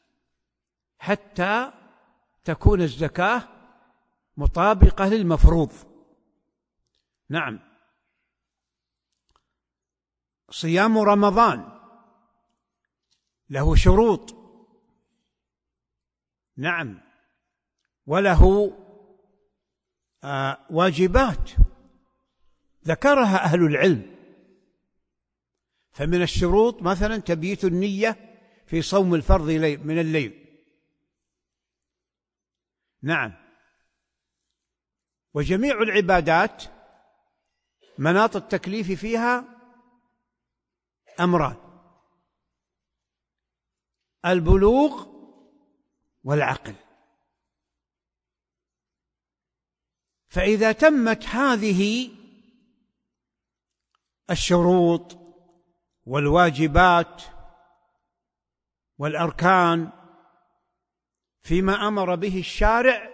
حتى تكون الزكاة مطابقة للمفروض. نعم. صيام رمضان له شروط، نعم، وله آه واجبات ذكرها أهل العلم. فمن الشروط مثلا تبييت النية في صوم الفرض من الليل، نعم. وجميع العبادات مناط التكليف فيها أمران: البلوغ والعقل. فإذا تمت هذه الشروط والواجبات والأركان فيما أمر به الشارع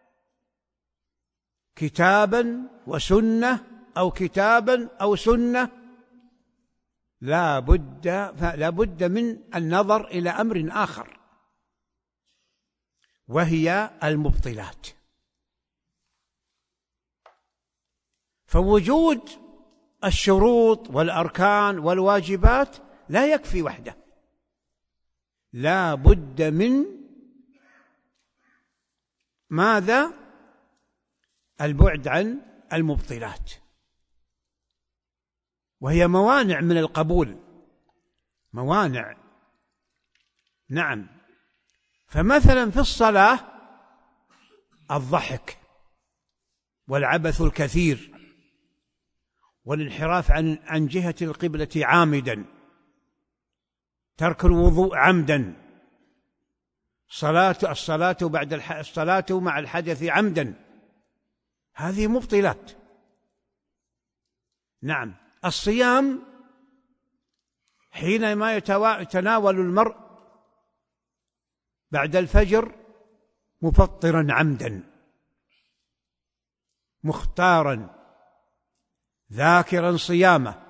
كتابا وسنة أو كتابا أو سنة، لا بد لا بد من النظر إلى أمر آخر، وهي المبطلات. فوجود الشروط والأركان والواجبات لا يكفي وحده، لا بد من ماذا؟ البعد عن المبطلات، وهي موانع من القبول، موانع، نعم. فمثلا في الصلاة الضحك والعبث الكثير والانحراف عن عن جهة القبلة عامدا، ترك الوضوء عمدا، صلاة الصلاة بعد الصلاة مع الحدث عمدا، هذه مبطلات، نعم. الصيام حينما يتناول المرء بعد الفجر مفطرا عمدا مختارا ذاكرا صيامه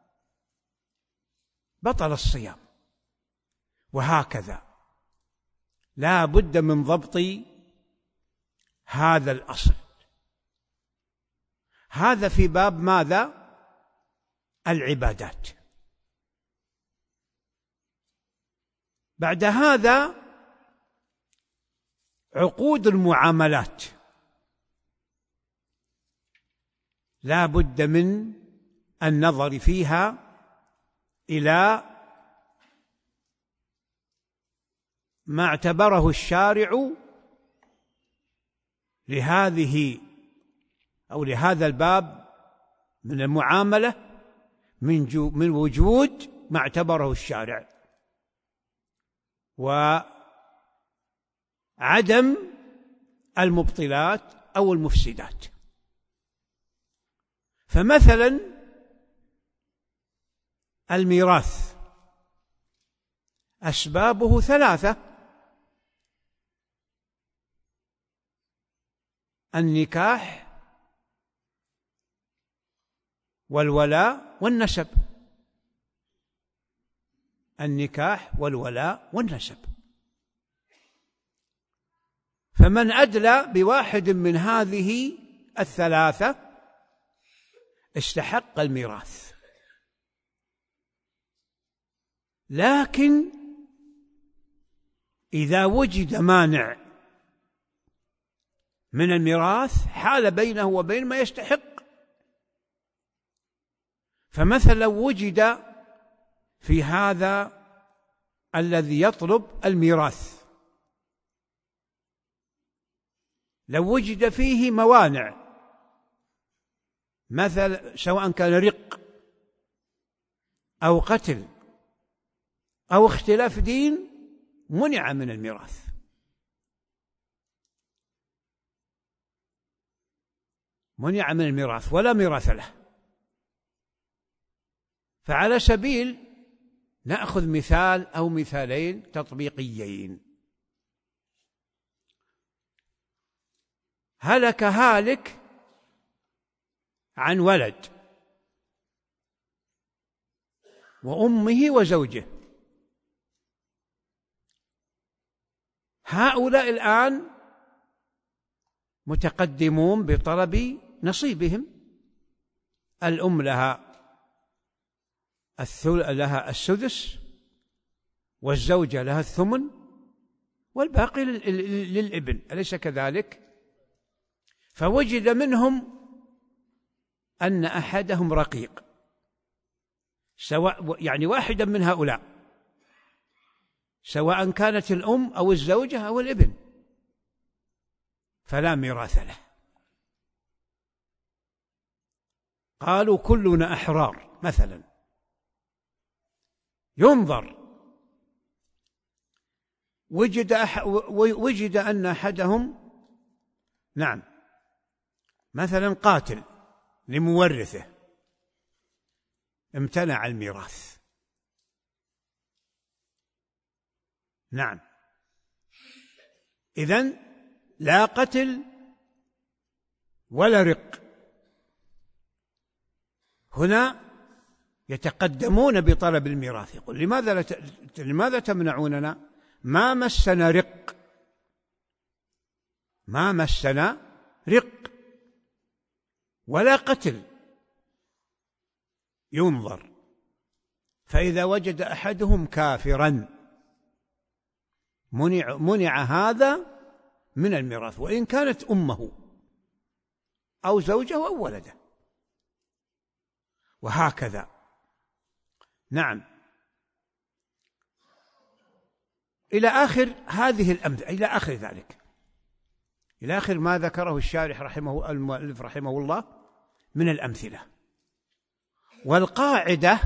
بطل الصيام. وهكذا لا بد من ضبط هذا الأصل. هذا في باب ماذا؟ العبادات. بعد هذا عقود المعاملات لا بد من النظر فيها إلى ما اعتبره الشارع لهذه أو لهذا الباب من المعاملة من من وجود ما اعتبره الشارع وعدم المبطلات أو المفسدات. فمثلا الميراث أسبابه ثلاثة: النكاح والولاء والنسب. النكاح والولاء والنسب. فمن أدلى بواحد من هذه الثلاثة استحق الميراث. لكن إذا وجد مانع من الميراث حال بينه وبين ما يستحق. فمثلا لو وجد في هذا الذي يطلب الميراث لو وجد فيه موانع، مثل سواء كان رق أو قتل أو اختلاف دين، منع من الميراث. منع من الميراث ولا ميراث له. فعلى سبيل نأخذ مثال أو مثالين تطبيقيين. هلك هالك عن ولد وأمه وزوجه، هؤلاء الآن متقدمون بطلب نصيبهم. الأم لها لها السدس، والزوجة لها الثمن، والباقي للابن، أليس كذلك؟ فوجد منهم أن أحدهم رقيق، سواء يعني واحدا من هؤلاء، سواء كانت الأم أو الزوجة أو الابن، فلا ميراث له. قالوا كلنا أحرار مثلا، ينظر وجد أح... وجد أن أحدهم نعم مثلا قاتل لمورثه امتنع الميراث. نعم، إذن لا قتل ولا رق. هنا يتقدمون بطلب الميراث، يقول لماذا لا ت... لماذا تمنعوننا؟ ما مسنا رق، ما مسنا رق ولا قتل. ينظر، فإذا وجد أحدهم كافرا منع, منع هذا من الميراث، وإن كانت أمه أو زوجه أو ولده، وهكذا. نعم، إلى آخر هذه الأمثلة، إلى آخر ذلك، إلى آخر ما ذكره الشارح رحمه المؤلف رحمه الله من الأمثلة. والقاعدة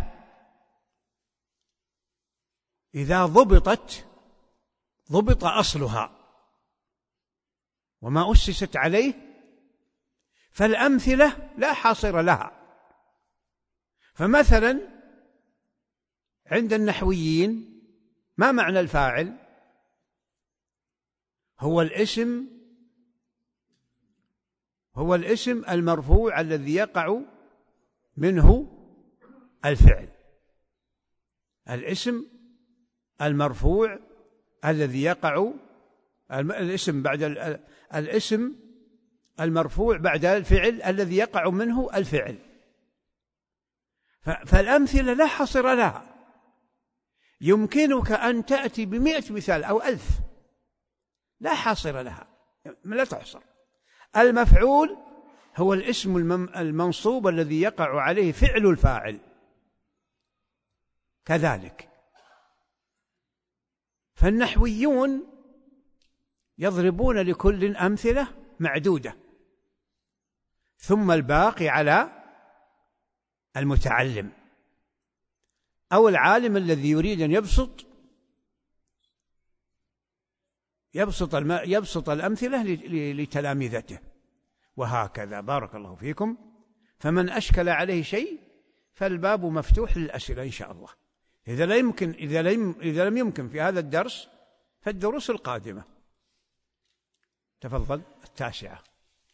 إذا ضبطت ضبط أصلها وما أسست عليه، فالأمثلة لا حاصر لها. فمثلا عند النحويين ما معنى الفاعل؟ هو الاسم هو الاسم المرفوع الذي يقع منه الفعل. الاسم المرفوع الذي يقع الاسم بعد الاسم المرفوع بعد الفعل الذي يقع منه الفعل. فالأمثلة لا حصر لها، يمكنك أن تأتي بمئة مثال أو ألف، لا حاصر لها، لا تحصر. المفعول هو الاسم المنصوب الذي يقع عليه فعل الفاعل. كذلك فالنحويون يضربون لكل أمثلة معدودة، ثم الباقي على المتعلم أو العالم الذي يريد أن يبسط يبسط الم... يبسط الأمثلة لتلامذته، وهكذا. بارك الله فيكم. فمن أشكل عليه شيء فالباب مفتوح للأسئلة إن شاء الله. إذا لا يمكن إذا لم إذا لم يمكن في هذا الدرس فالدروس القادمة. تفضل. التاسعة.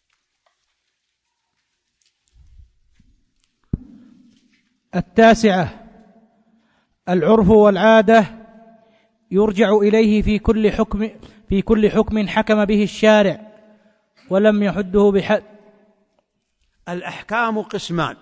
التاسعة: العرف والعادة يرجع إليه في كل حكم في كل حكم حكم به الشارع ولم يحده بحد. الأحكام قسمان: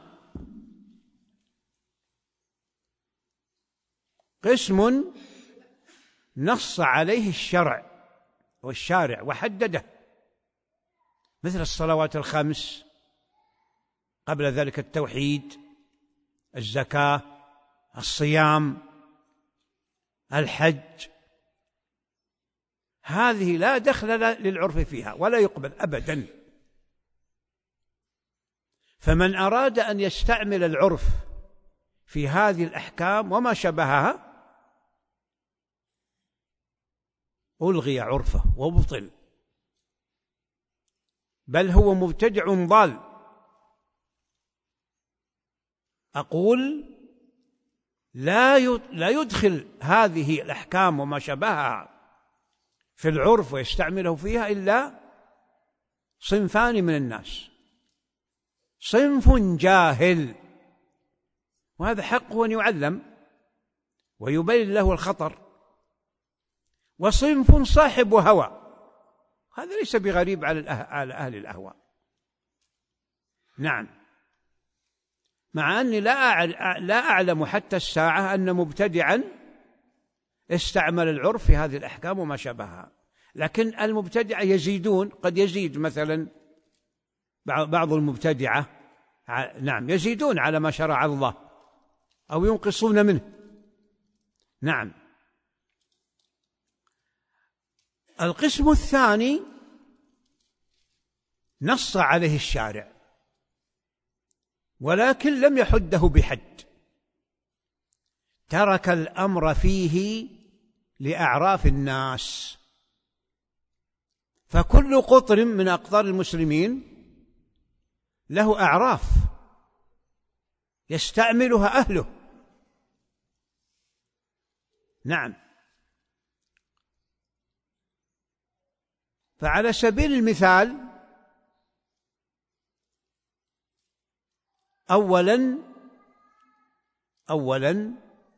قسم نص عليه الشرع والشارع وحدده، مثل الصلوات الخمس، قبل ذلك التوحيد، الزكاة، الصيام، الحج. هذه لا دخل للعرف فيها ولا يقبل أبدا. فمن أراد أن يستعمل العرف في هذه الأحكام وما شبهها ألغي عرفه وبطل، بل هو مبتدع ضال. أقول لا لا يدخل هذه الأحكام وما شبهها في العرف ويستعمله فيها إلا صنفان من الناس: صنف جاهل، وهذا حقه أن يعلم ويبين له الخطر، وصنف صاحب هوى، هذا ليس بغريب على أهل الأهواء. نعم، مع أني لا أعلم حتى الساعة أن مبتدعا استعمل العرف في هذه الأحكام وما شابهها، لكن المبتدعة يزيدون، قد يزيد مثلا بعض المبتدعة، نعم، يزيدون على ما شرع الله أو ينقصون منه. نعم. القسم الثاني نص عليه الشارع ولكن لم يحده بحد، ترك الأمر فيه لأعراف الناس. فكل قطر من أقطار المسلمين له أعراف يستعملها أهله. نعم. فعلى سبيل المثال، أولا أولا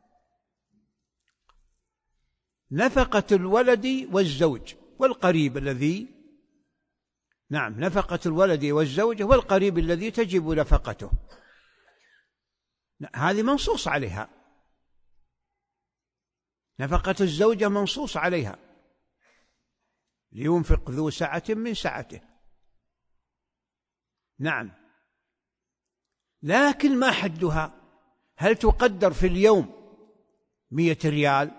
نفقة الولد والزوج والقريب الذي نعم نفقة الولد والزوجة والقريب الذي تجب نفقته، هذه منصوص عليها. نفقة الزوجة منصوص عليها: لينفق ذو سعة من سعته. نعم. لكن ما حدها؟ هل تقدر في اليوم مئة ريال،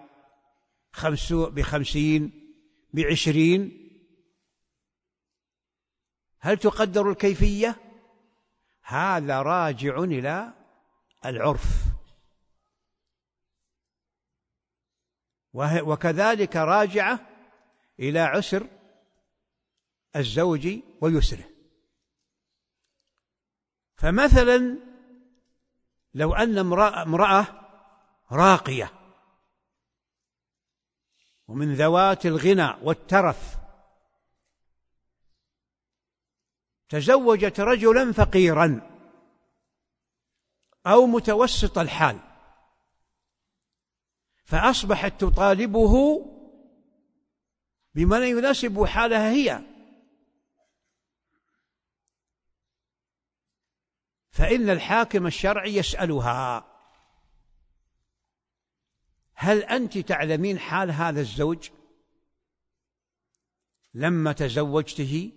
بخمسين، بعشرين؟ هل تقدر الكيفية؟ هذا راجع إلى العرف. وكذلك راجعة إلى عسر الزوج ويسره. فمثلا لو أن امرأة, امرأة راقية ومن ذوات الغنى والترف تزوجت رجلا فقيرا أو متوسط الحال، فأصبحت تطالبه بما يناسب حالها هي، فإن الحاكم الشرعي يسألها: هل أنت تعلمين حال هذا الزوج لما تزوجته؟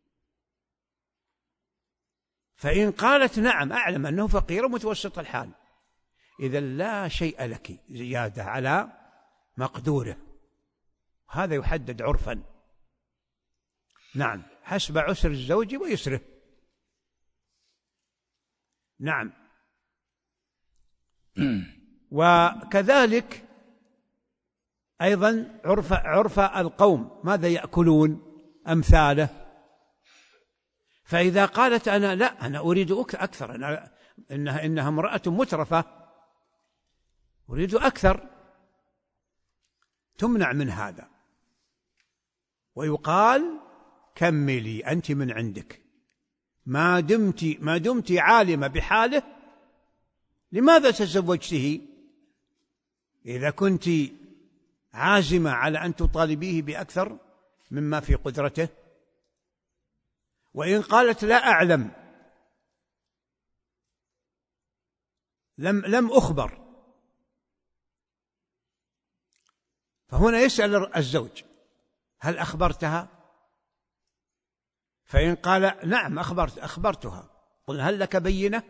فإن قالت نعم أعلم أنه فقير ومتوسط الحال، إذا لا شيء لك زيادة على مقدوره، هذا يحدد عرفا. نعم، حسب عسر الزوج ويسره. نعم. وكذلك أيضا عرف, عرف القوم ماذا يأكلون أمثاله، فإذا قالت أنا لا أنا أريد أكثر، أنا إنها, إنها امرأة مترفة أريد أكثر، تمنع من هذا ويقال كملي أنت من عندك، ما دمت ما دمت عالمة بحاله لماذا تزوجته؟ إذا كنت عازمة على أن تطالبيه بأكثر مما في قدرته. وإن قالت لا أعلم لم لم أخبر، فهنا يسأل الزوج: هل أخبرتها؟ فإن قال نعم أخبرت أخبرتها، قل هل لك بينة؟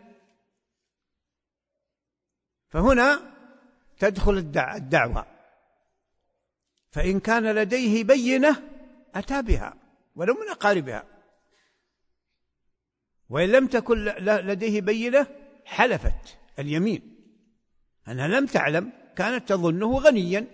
فهنا تدخل الدعوة، فإن كان لديه بينة أتى بها ولو من أقاربها، وإن لم تكن لديه بينة حلفت اليمين أنها لم تعلم، كانت تظنه غنيا،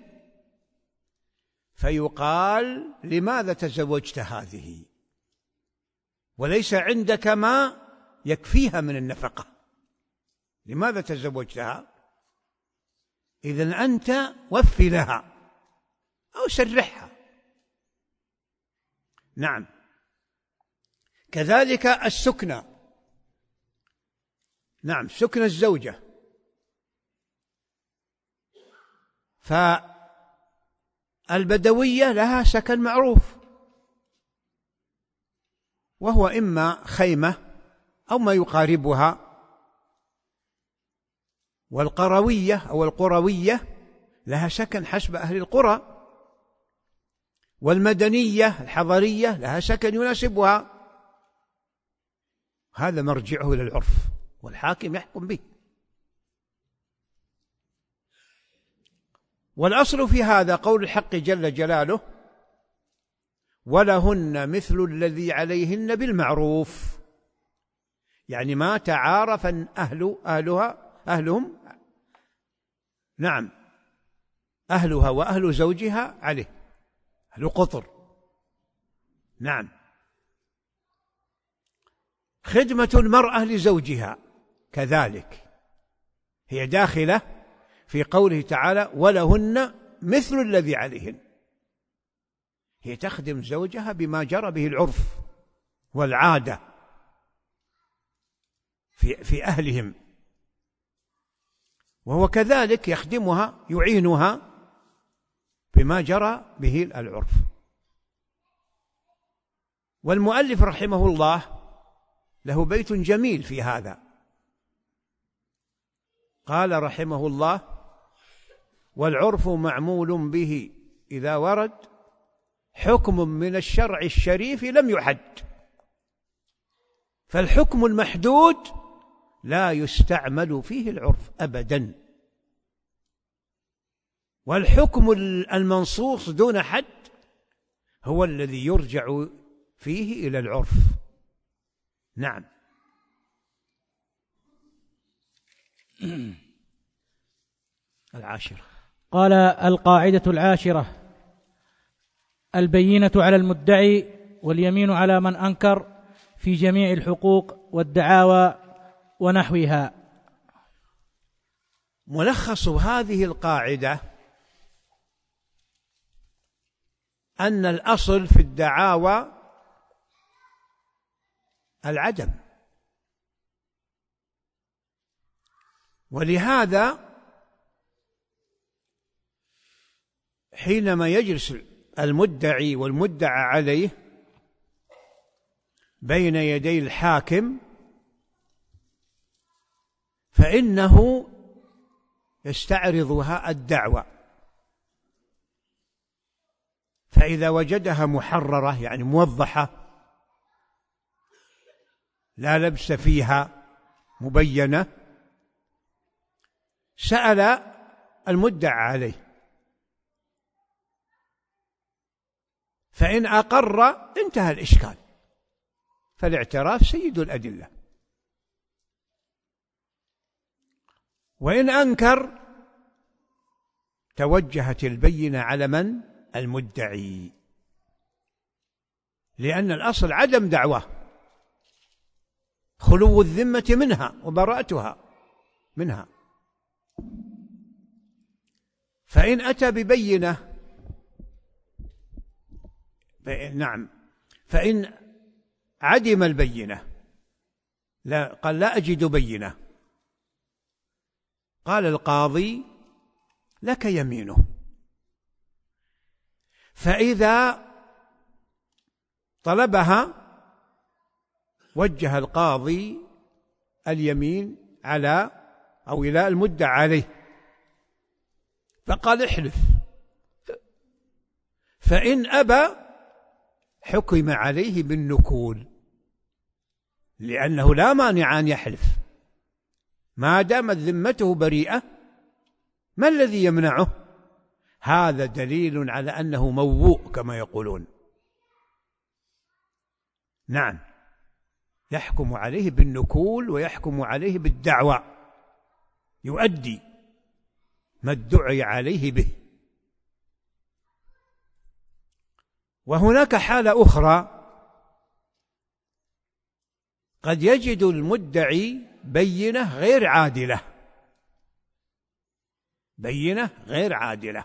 فيقال لماذا تزوجت هذه وليس عندك ما يكفيها من النفقة؟ لماذا تزوجتها؟ إذن أنت وفي لها أو سرحها. نعم. كذلك السكنى. نعم، سكن الزوجة، فالبدوية لها سكن معروف، وهو إما خيمة أو ما يقاربها، والقروية أو القروية لها سكن حسب أهل القرى، والمدنية الحضرية لها سكن يناسبها، هذا مرجعه إلى العرف والحاكم يحكم به. والأصل في هذا قول الحق جل جلاله: ولهن مثل الذي عليهن بالمعروف، يعني ما تعارف أهل أهلها أهلهم نعم أهلها وأهل زوجها عليه، أهل قطر. نعم. خدمة المرأة لزوجها كذلك هي داخلة في قوله تعالى: ولهن مثل الذي عليهن، هي تخدم زوجها بما جرى به العرف والعادة في, في أهلهم، وهو كذلك يخدمها يعينها بما جرى به العرف. والمؤلف رحمه الله له بيت جميل في هذا، قال رحمه الله: والعرف معمول به إذا ورد حكم من الشرع الشريف لم يحد، فالحكم المحدود لا يستعمل فيه العرف أبدا، والحكم المنصوص دون حد هو الذي يرجع فيه إلى العرف. نعم. العاشرة. قال: القاعدة العاشرة: البينة على المدعي واليمين على من أنكر في جميع الحقوق والدعاوى ونحوها. ملخص هذه القاعدة أن الأصل في الدعاوى العدم، ولهذا حينما يجلس المدعي والمدعى عليه بين يدي الحاكم فإنه يستعرضها الدعوى، فإذا وجدها محررة يعني موضحة لا لبس فيها مبينة سأل المدعى عليه، فإن أقر انتهى الإشكال، فالاعتراف سيد الأدلة. وإن أنكر توجهت البينة على من؟ المدعي، لأن الأصل عدم دعواه، خلو الذمة منها وبراءتها منها. فإن أتى ببينة نعم فإن عدم البينة لا قال لا أجد بينة، قال القاضي لك يمينه، فإذا طلبها وجه القاضي اليمين على أو إلى المدعى عليه فقال احلف، فإن أبى حكم عليه بالنكول، لأنه لا مانع أن يحلف ما دامت ذمته بريئة، ما الذي يمنعه؟ هذا دليل على أنه موضوع كما يقولون. نعم، يحكم عليه بالنكول ويحكم عليه بالدعوى، يؤدي ما ادعي عليه به. وهناك حالة أخرى، قد يجد المدعي بينة غير عادلة، بينة غير عادلة.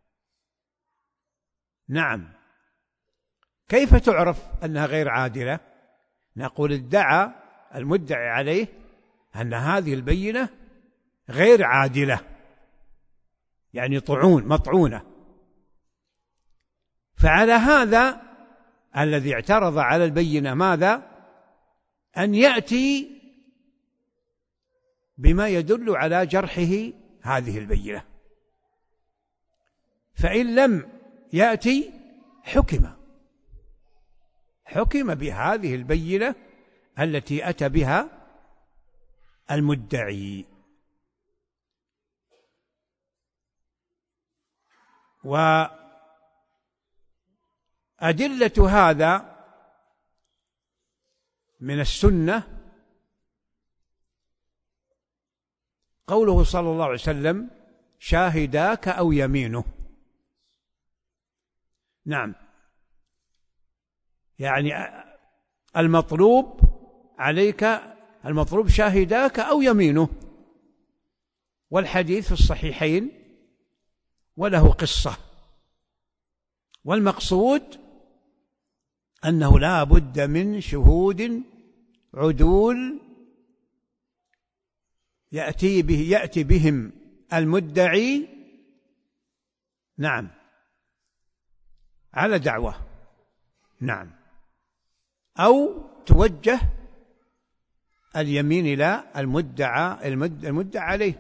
نعم، كيف تعرف أنها غير عادلة؟ نقول ادعى المدعي عليه أن هذه البينة غير عادلة، يعني طعون مطعونة، فعلى هذا الذي اعترض على البينة ماذا؟ أن يأتي بما يدل على جرحه هذه البينة، فإن لم يأتي حكم حكم بهذه البينة التي أتى بها المدعي. وأدلة هذا من السنة قوله صلى الله عليه وسلم شاهداك أو يمينه. نعم، يعني المطلوب عليك المطلوب شاهداك أو يمينه، والحديث في الصحيحين وله قصة، والمقصود أنه لا بد من شهود عدول يأتي به يأتي بهم المدعي نعم على دعوة، نعم، أو توجه اليمين إلى المدعى المدعى عليه.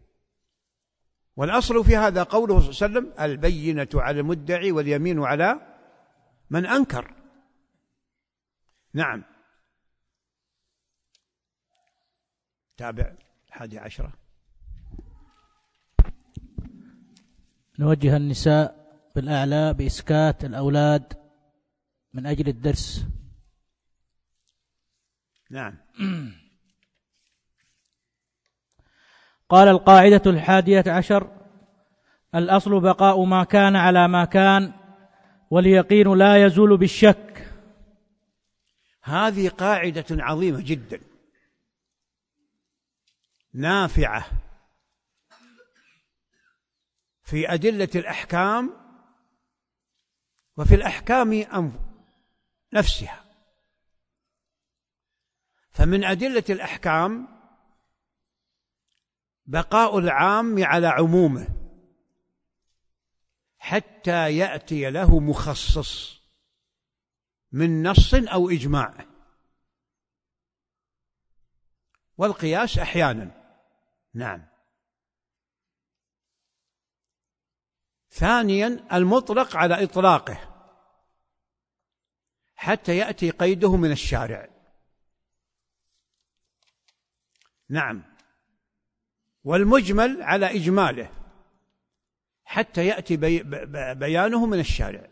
والأصل في هذا قوله صلى الله عليه وسلم البينة على المدعي واليمين على من أنكر. نعم. تابع الحادي عشرة. نوجه النساء بالأعلى بإسكات الأولاد من أجل الدرس. نعم. قال القاعدة الحادية عشر: الأصل بقاء ما كان على ما كان، واليقين لا يزول بالشك. هذه قاعدة عظيمة جدا نافعة في أدلة الأحكام وفي الأحكام نفسها. فمن أدلة الأحكام بقاء العام على عمومه حتى يأتي له مخصص من نص أو إجماع، والقياس أحيانا. نعم. ثانيا المطلق على إطلاقه حتى يأتي قيده من الشارع. نعم. والمجمل على إجماله حتى يأتي بي بيانه من الشارع.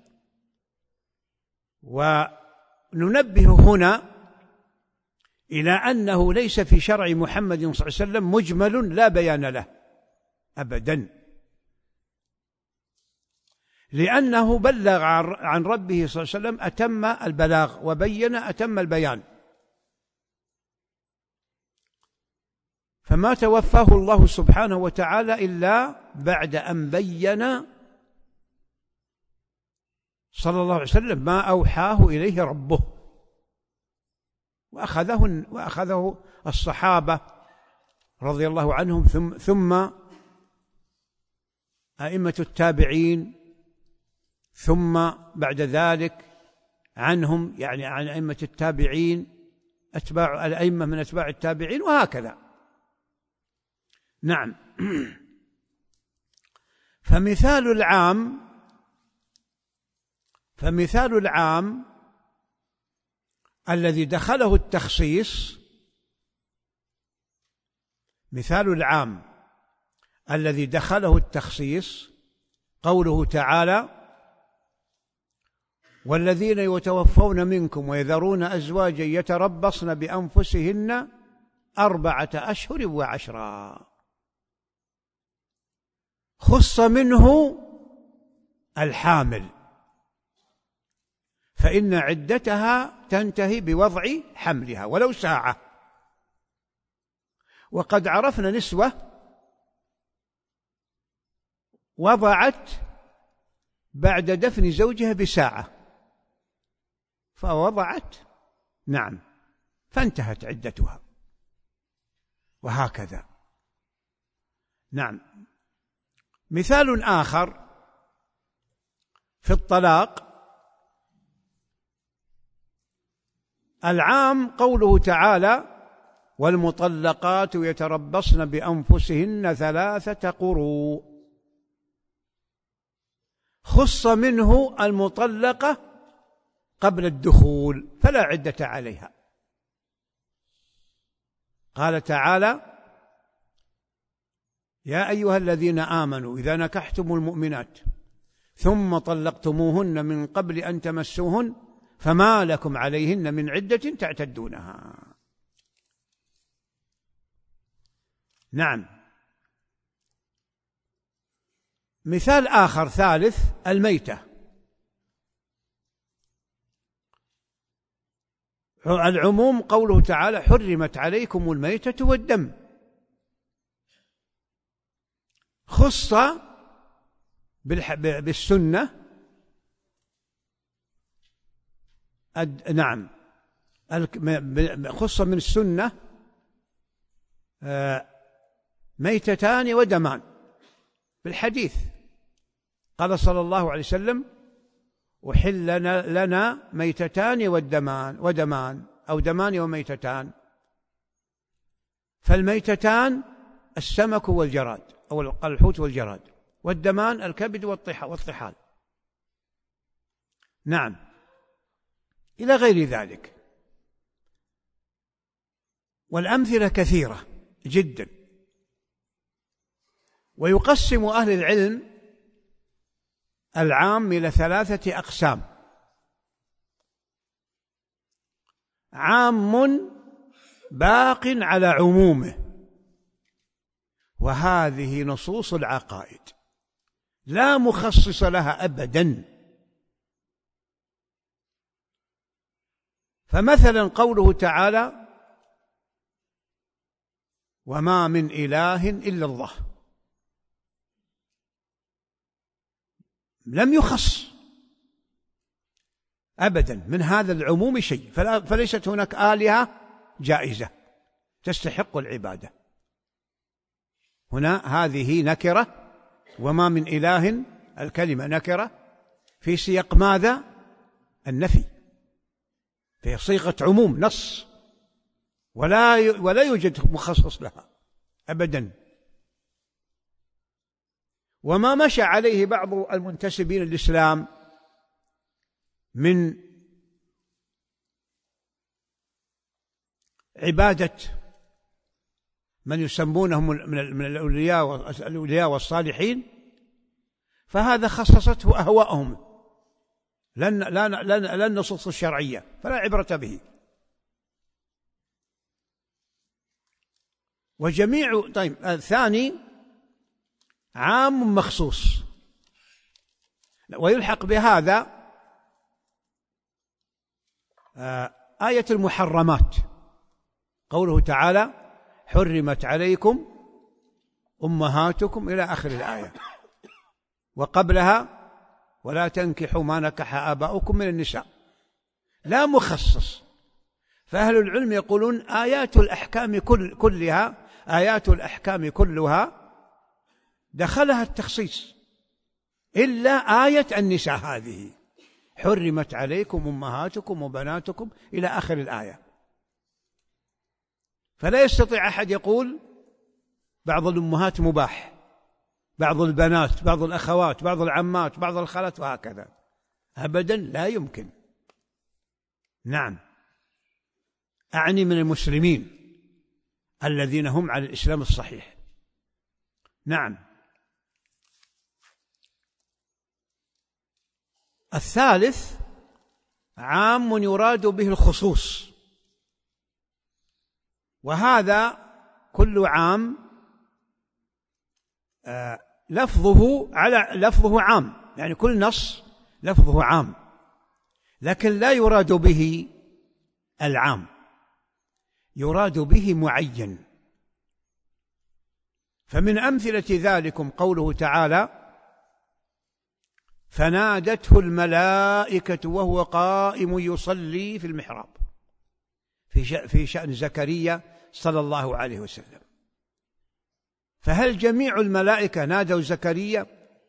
وننبه هنا إلى أنه ليس في شرع محمد صلى الله عليه وسلم مجمل لا بيان له أبدا، لأنه بلغ عن ربه صلى الله عليه وسلم أتم البلاغ وبين أتم البيان، فما توفاه الله سبحانه وتعالى إلا بعد أن بين صلى الله عليه وسلم ما أوحاه إليه ربه، وأخذه, وأخذه الصحابة رضي الله عنهم، ثم, ثم أئمة التابعين، ثم بعد ذلك عنهم يعني عن أئمة التابعين أتباع الأئمة من أتباع التابعين، وهكذا. نعم. فمثال العام فمثال العام الذي دخله التخصيص مثال العام الذي دخله التخصيص قوله تعالى: والذين يتوفون منكم ويذرون أزواجا يتربصن بأنفسهن أربعة أشهر وعشرا. خص منه الحامل، فإن عدتها تنتهي بوضع حملها ولو ساعة. وقد عرفنا نسوة وضعت بعد دفن زوجها بساعة فوضعت، نعم، فانتهت عدتها، وهكذا. نعم. مثال آخر في الطلاق العام قوله تعالى: والمطلقات يتربصن بأنفسهن ثلاثة قروء. خص منه المطلقة قبل الدخول فلا عدة عليها. قال تعالى: يا أيها الذين آمنوا إذا نكحتم المؤمنات ثم طلقتموهن من قبل أن تمسوهن فما لكم عليهن من عدة تعتدونها. نعم. مثال آخر ثالث الميتة. العموم قوله تعالى: حرمت عليكم الميتة والدم. خص بالسنة، نعم، خص من السنة ميتتان ودمان بالحديث. قال صلى الله عليه وسلم: أحل لنا ميتتان والدمان ودمان أو دمان وميتتان. فالميتتان السمك والجراد أو الحوت والجراد، والدمان الكبد والطحال. نعم، إلى غير ذلك. والأمثلة كثيرة جدا. ويقسم أهل العلم العام إلى ثلاثة أقسام: عام باق على عمومه، وهذه نصوص العقائد لا مخصص لها أبدا. فمثلا قوله تعالى: وما من إله إلا الله. لم يخص أبدا من هذا العموم شيء، فليست هناك آلهة جائزة تستحق العبادة. هنا هذه نكرة، وما من إله، الكلمة نكرة في سياق ماذا؟ النفي، في صيغة عموم نص، ولا ولا يوجد مخصص لها أبدا. وما مشى عليه بعض المنتسبين للإسلام من عبادة من يسمونهم من الأولياء والصالحين، فهذا خصصته أهواءهم لن لا النصوص الشرعية، فلا عبرة به. وجميع طيب الثاني عام مخصوص، ويلحق بهذا آية المحرمات، قوله تعالى: حرمت عليكم أمهاتكم إلى آخر الآية، وقبلها: ولا تنكحوا ما نكح آباؤكم من النساء. لا مخصص. فأهل العلم يقولون آيات الأحكام كل كلها آيات الأحكام كلها دخلها التخصيص إلا آية النساء هذه: حرمت عليكم أمهاتكم وبناتكم إلى آخر الآية. فلا يستطيع أحد يقول بعض الأمهات مباح، بعض البنات، بعض الأخوات، بعض العمات، بعض الخالات، وهكذا، أبدا لا يمكن. نعم، أعني من المسلمين الذين هم على الإسلام الصحيح. نعم. الثالث عام يراد به الخصوص، وهذا كل عام آه لفظه على لفظه عام، يعني كل نص لفظه عام، لكن لا يراد به العام، يراد به معين. فمن أمثلة ذلكم قوله تعالى: فنادته الملائكة وهو قائم يصلي في المحراب، في شأن زكريا صلى الله عليه وسلم. فهل جميع الملائكة نادوا زكريا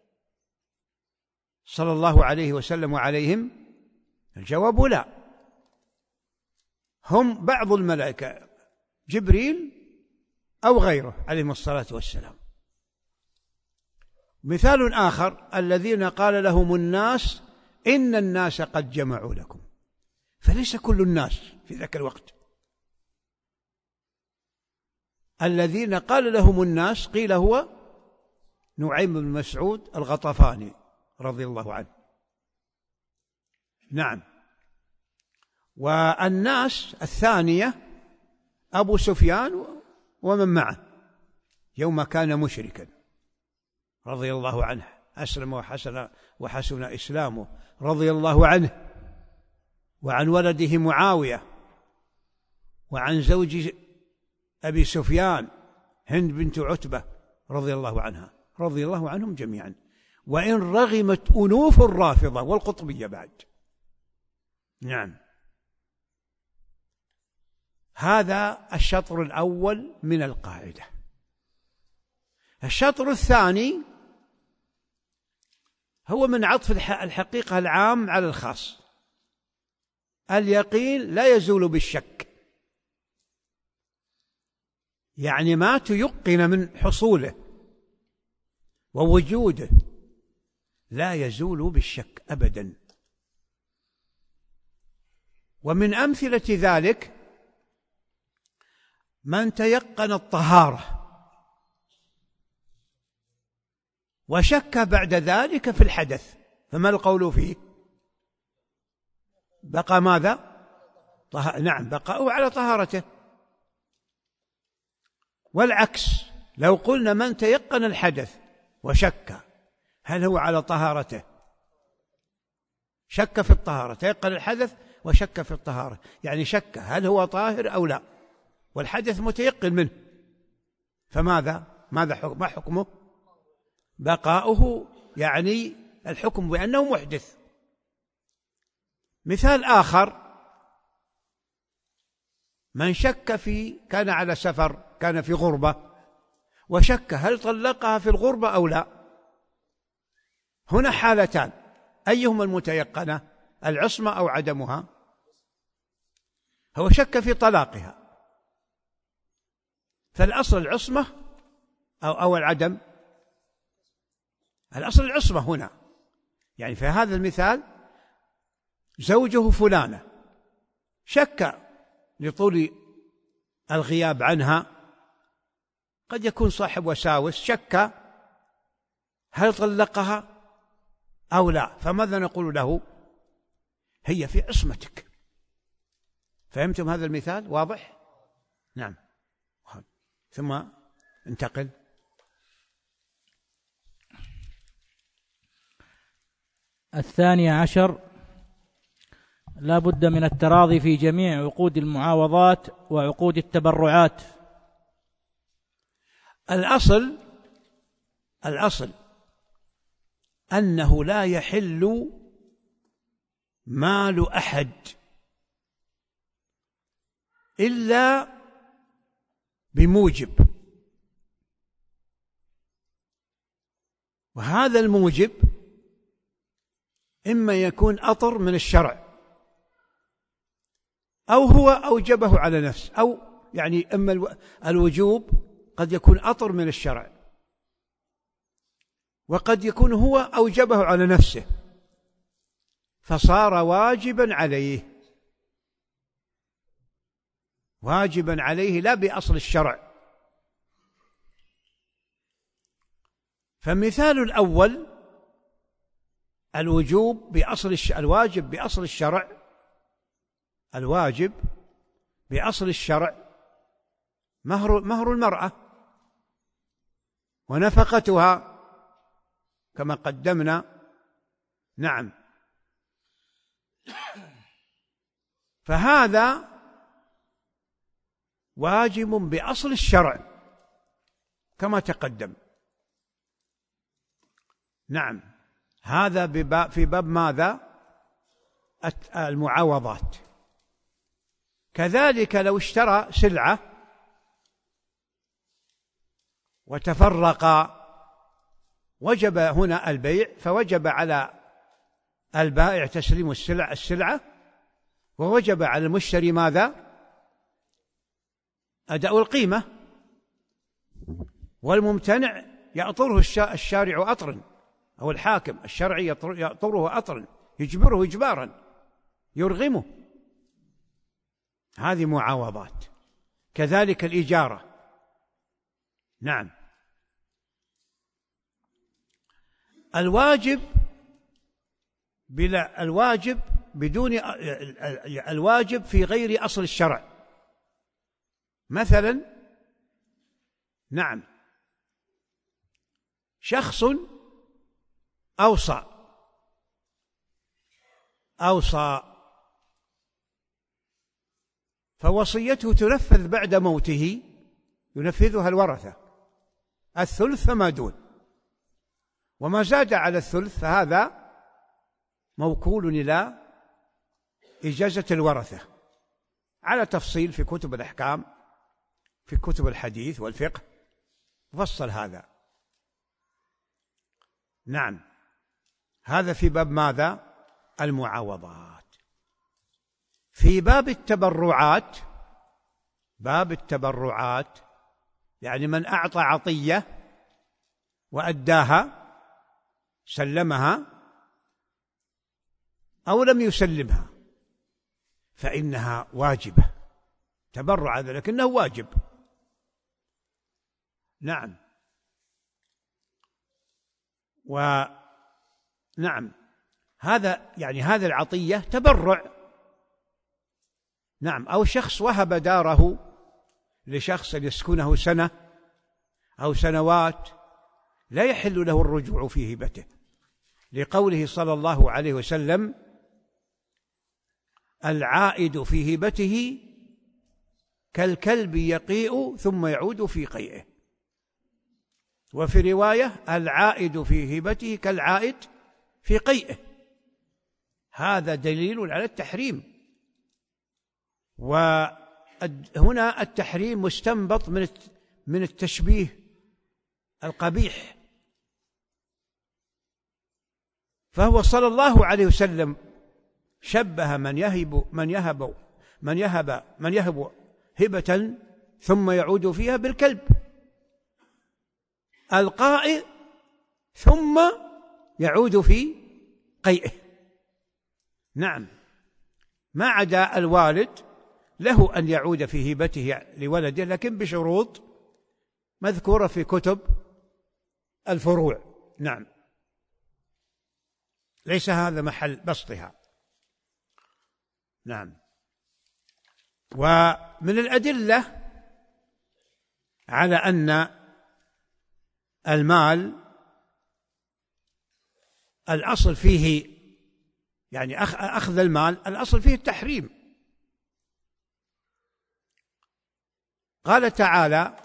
صلى الله عليه وسلم وعليهم؟ الجواب لا. هم بعض الملائكة، جبريل أو غيره عليهم الصلاة والسلام. مثال آخر: الذين قال لهم الناس إن الناس قد جمعوا لكم، فليس كل الناس في ذاك الوقت. الذين قال لهم الناس قيل هو نعيم بن مسعود الغطفاني رضي الله عنه. نعم. والناس الثانية أبو سفيان ومن معه يوم كان مشركا رضي الله عنه، أسلم وحسن وحسن إسلامه رضي الله عنه. وعن ولده معاوية، وعن زوج أبي سفيان هند بنت عتبة رضي الله عنها، رضي الله عنهم جميعا، وإن رغمت أنوف الرافضة والقطبية بعد. نعم. هذا الشطر الأول من القاعدة. الشطر الثاني هو من عطف الحقيقة العام على الخاص. اليقين لا يزول بالشك، يعني ما تيقن من حصوله ووجوده لا يزول بالشك أبدا. ومن أمثلة ذلك من تيقن الطهارة وشك بعد ذلك في الحدث، فما القول فيه؟ بقى ماذا؟ طه... نعم، بقاؤه على طهارته. والعكس، لو قلنا من تيقن الحدث وشك، هل هو على طهارته؟ شك في الطهارة، تيقن الحدث وشك في الطهارة، يعني شك هل هو طاهر أو لا، والحدث متيقن منه، فماذا؟ ماذا حكم؟ ما حكمه؟ بقاؤه يعني الحكم بأنه محدث. مثال آخر: من شك في كان على سفر، كان في غربة وشك هل طلقها في الغربة أو لا. هنا حالتان، أيهما المتيقنة، العصمة أو عدمها؟ هو شك في طلاقها، فالأصل العصمة أو, أو العدم؟ الأصل العصمة هنا. يعني في هذا المثال زوجه فلانة شك لطول الغياب عنها، قد يكون صاحب وساوس، شك هل طلقها أو لا، فماذا نقول له؟ هي في عصمتك. فهمتم هذا المثال؟ واضح؟ نعم. ثم انتقل. الثاني عشر: لا بد من التراضي في جميع عقود المعاوضات وعقود التبرعات. الأصل الأصل أنه لا يحل مال أحد إلا بموجب، وهذا الموجب إما يكون أطر من الشرع أو هو أوجبه على نفسه، أو يعني إما الوجوب قد يكون أطر من الشرع، وقد يكون هو أوجبه على نفسه فصار واجبا عليه، واجبا عليه لا بأصل الشرع. فمثال الأول الوجوب بأصل الش... الواجب بأصل الشرع، الواجب بأصل الشرع مهر مهر المرأة ونفقتها كما قدمنا. نعم. فهذا واجب بأصل الشرع كما تقدم. نعم. هذا بباب في باب ماذا؟ المعاوضات. كذلك لو اشترى سلعة وتفرقا وجب هنا البيع، فوجب على البائع تسليم السلع السلعة ووجب على المشتري ماذا؟ أداء القيمة، والممتنع يأطره الشارع أطرا، أو الحاكم الشرعي يأطره أطرا، يجبره إجبارا، يرغمه. هذه معاوضات. كذلك الإجارة. نعم. الواجب بلا الواجب بدون الواجب في غير أصل الشرع، مثلا نعم شخص أوصى أوصى فوصيته تنفذ بعد موته، ينفذها الورثة الثلث فما دون، وما زاد على الثلث فهذا موكول إلى إجازة الورثة على تفصيل في كتب الأحكام، في كتب الحديث والفقه فصل هذا. نعم. هذا في باب ماذا؟ المعاوضات. في باب التبرعات، باب التبرعات يعني من أعطى عطية وأداها، سلمها أو لم يسلمها، فإنها واجبة، تبرع هذا لكنه واجب. نعم. ونعم هذا يعني هذا العطية تبرع. نعم. أو شخص وهب داره لشخص يسكنه سنة أو سنوات، لا يحل له الرجوع في هبته، لقوله صلى الله عليه وسلم: العائد في هبته كالكلب يقيء ثم يعود في قيئه. وفي رواية: العائد في هبته كالعائد في قيئه، هذا دليل على التحريم. وهنا التحريم مستنبط من من التشبيه القبيح، فهو صلى الله عليه وسلم شبه من يهب من يهب من يهب من يهب هبة ثم يعود فيها بالكلب القائئ ثم يعود في قيئه. نعم، ما عدا الوالد له أن يعود في هبته لولده، لكن بشروط مذكورة في كتب الفروع. نعم، ليس هذا محل بسطها. نعم. ومن الأدلة على أن المال الأصل فيه، يعني أخذ المال الأصل فيه التحريم. قال تعالى: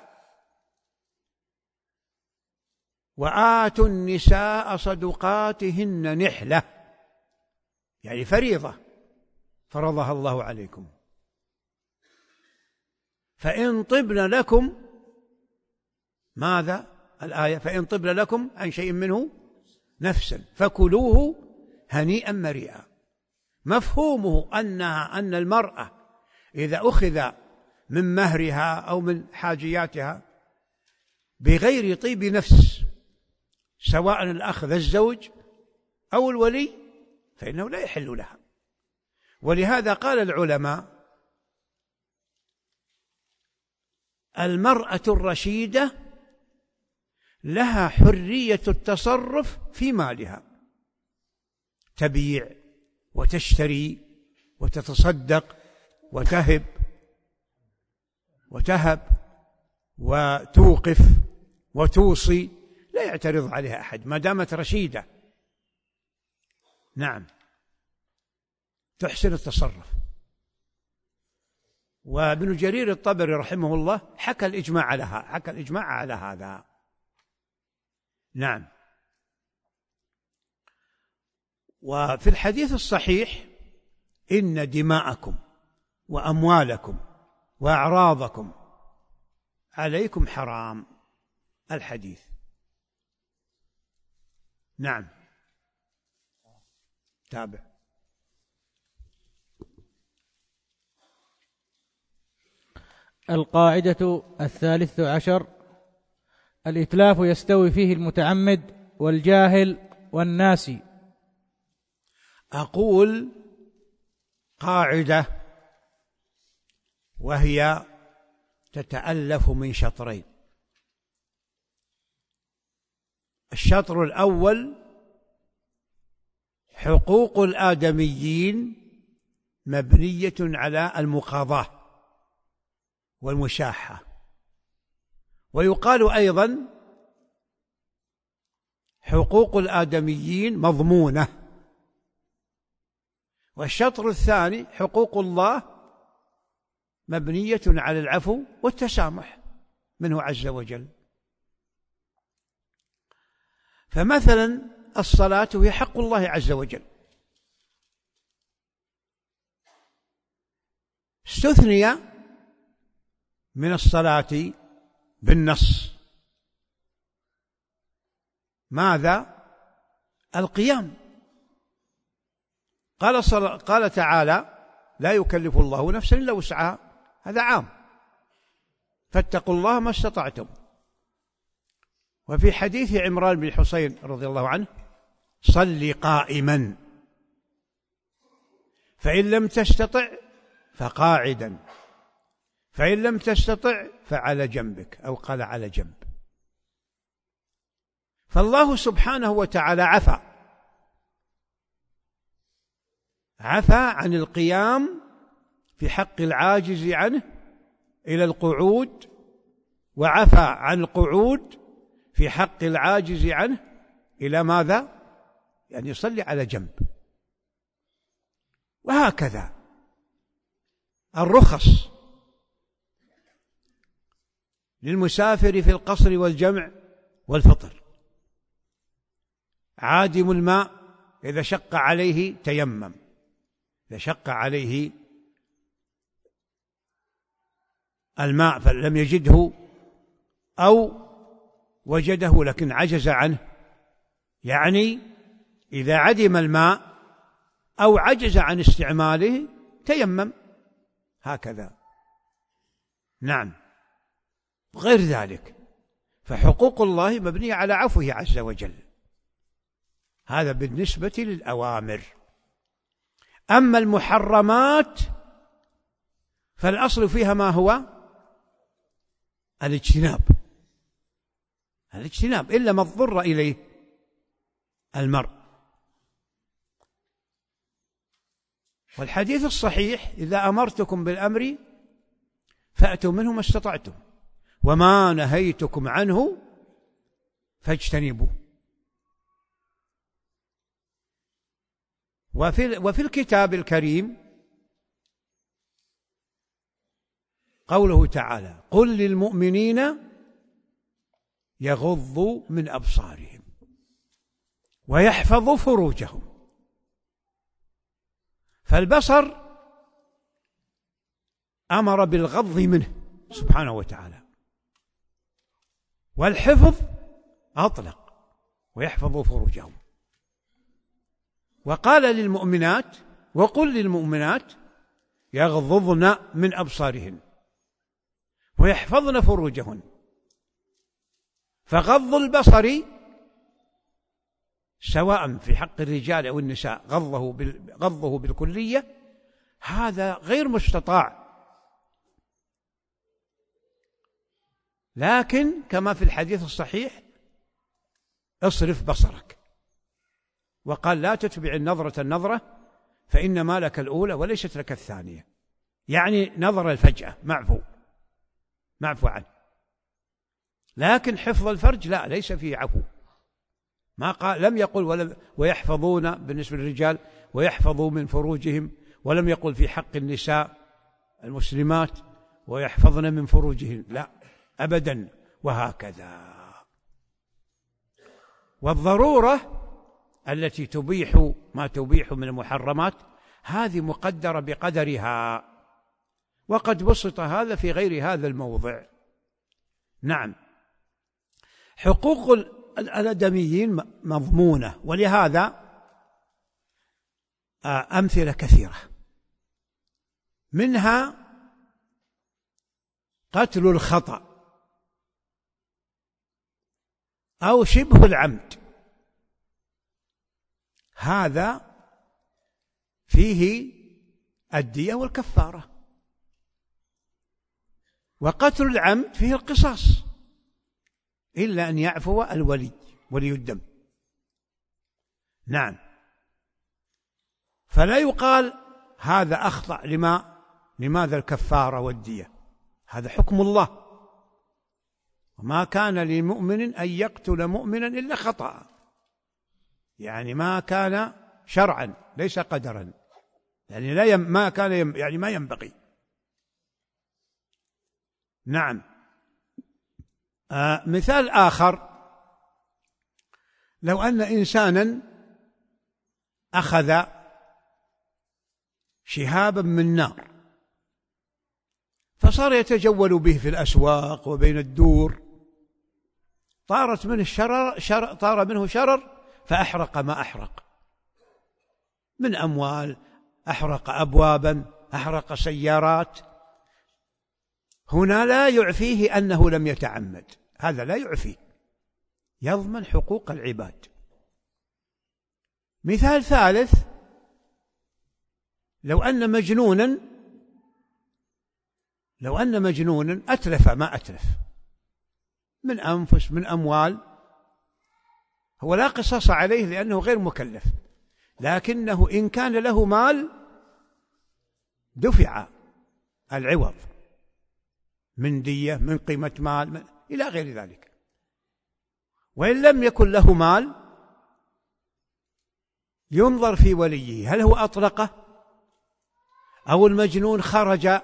وآتوا النساء صدقاتهن نحلة، يعني فريضة فرضها الله عليكم، فإن طبن لكم، ماذا الآية؟ فإن طبن لكم عن شيء منه نفسا فكلوه هنيئا مريئا. مفهومه أنها أن المرأة إذا أخذ من مهرها أو من حاجياتها بغير طيب نفس، سواء الأخذ الزوج أو الولي، فإنه لا يحل لها. ولهذا قال العلماء: المرأة الرشيدة لها حرية التصرف في مالها، تبيع وتشتري وتتصدق وتهب وتهب وتوقف وتوصي، لا يعترض عليها أحد ما دامت رشيدة. نعم، تحسن التصرف. وابن جرير الطبري رحمه الله حكى الإجماع على حكى الإجماع على هذا. نعم. وفي الحديث الصحيح: إن دماءكم وأموالكم وأعراضكم عليكم حرام. الحديث. نعم. تابع. القاعدة الثالثة عشر: الإتلاف يستوي فيه المتعمد والجاهل والناسي. أقول قاعدة وهي تتألف من شطرين. الشطر الأول: حقوق الآدميين مبنية على المقاضاة والمشاحة. ويقال أيضا: حقوق الآدميين مضمونة. والشطر الثاني: حقوق الله مبنية على العفو والتسامح منه عز وجل. فمثلا الصلاة هي حق الله عز وجل، استثني من الصلاة بالنص ماذا؟ القيام. قال, قال تعالى: لا يكلف الله نفسا إلا وسعها. هذا عام، فاتقوا الله ما استطعتم. وفي حديث عمران بن حسين رضي الله عنه: صل قائما، فإن لم تستطع فقاعدا، فإن لم تستطع فعلى جنبك، أو قال على جنب. فالله سبحانه وتعالى عفى عفى عن القيام في حق العاجز عنه إلى القعود، وعفى عن القعود في حق العاجز عنه إلى ماذا؟ يعني يصلي على جنب. وهكذا الرخص للمسافر في القصر والجمع والفطر. عادم الماء إذا شق عليه تيمم، إذا شق عليه الماء فلم يجده أو وجده لكن عجز عنه، يعني إذا عدم الماء أو عجز عن استعماله تيمم هكذا. نعم، غير ذلك فحقوق الله مبنية على عفوه عز وجل. هذا بالنسبة للأوامر. أما المحرمات فالأصل فيها ما هو الاجتناب، الاجتناب إلا ما اضطر إليه المرء. والحديث الصحيح: إذا أمرتكم بالأمر فأتوا منه ما استطعتم وما نهيتكم عنه فاجتنبوه. وفي, وفي الكتاب الكريم قوله تعالى: قل للمؤمنين يغضوا من أبصارهم ويحفظوا فروجهم. فالبصر أمر بالغض منه سبحانه وتعالى، والحفظ أطلق: ويحفظوا فروجهم. وقال للمؤمنات: وقل للمؤمنات يغضضن من أبصارهن ويحفظن فروجهن. فغض البصر سواء في حق الرجال أو النساء غضه غضه بالكلية هذا غير مستطاع، لكن كما في الحديث الصحيح: اصرف بصرك. وقال: لا تتبع النظرة النظرة فإنما لك الأولى وليست لك الثانية، يعني نظر الفجأة معفو معفو عنه. لكن حفظ الفرج لا، ليس فيه عفو. ما قال، لم يقل ولم ويحفظون بالنسبة للرجال ويحفظوا من فروجهم، ولم يقل في حق النساء المسلمات ويحفظن من فروجهن، لا أبدا. وهكذا. والضرورة التي تبيح ما تبيح من المحرمات هذه مقدرة بقدرها، وقد بسط هذا في غير هذا الموضع. نعم، حقوق الآدميين مضمونة، ولهذا أمثلة كثيرة، منها قتل الخطأ أو شبه العمد، هذا فيه الدية والكفارة. وقتل العمد فيه القصاص إلا أن يعفو الولي ولي الدم. نعم، فلا يقال هذا أخطأ لما لماذا الكفارة والدية، هذا حكم الله. وما كان لمؤمن أن يقتل مؤمنا إلا خطأ، يعني ما كان شرعا ليس قدرا، يعني لا يم ما كان يم يعني ما ينبغي. نعم. آه مثال آخر: لو أن إنسانا أخذ شهابا من نار فصار يتجول به في الأسواق وبين الدور، طارت منه الشرر شر طار منه شرر فأحرق ما أحرق من أموال، أحرق أبوابا، أحرق سيارات. هنا لا يعفيه أنه لم يتعمد، هذا لا يعفيه، يضمن حقوق العباد. مثال ثالث: لو أن مجنونا لو أن مجنونا أتلف ما أتلف من أنفس من أموال، هو لا قصاص عليه لأنه غير مكلف، لكنه إن كان له مال دفع العوض من دية، من قيمة مال، من إلى غير ذلك. وإن لم يكن له مال ينظر في وليه هل هو أطلقه أو المجنون خرج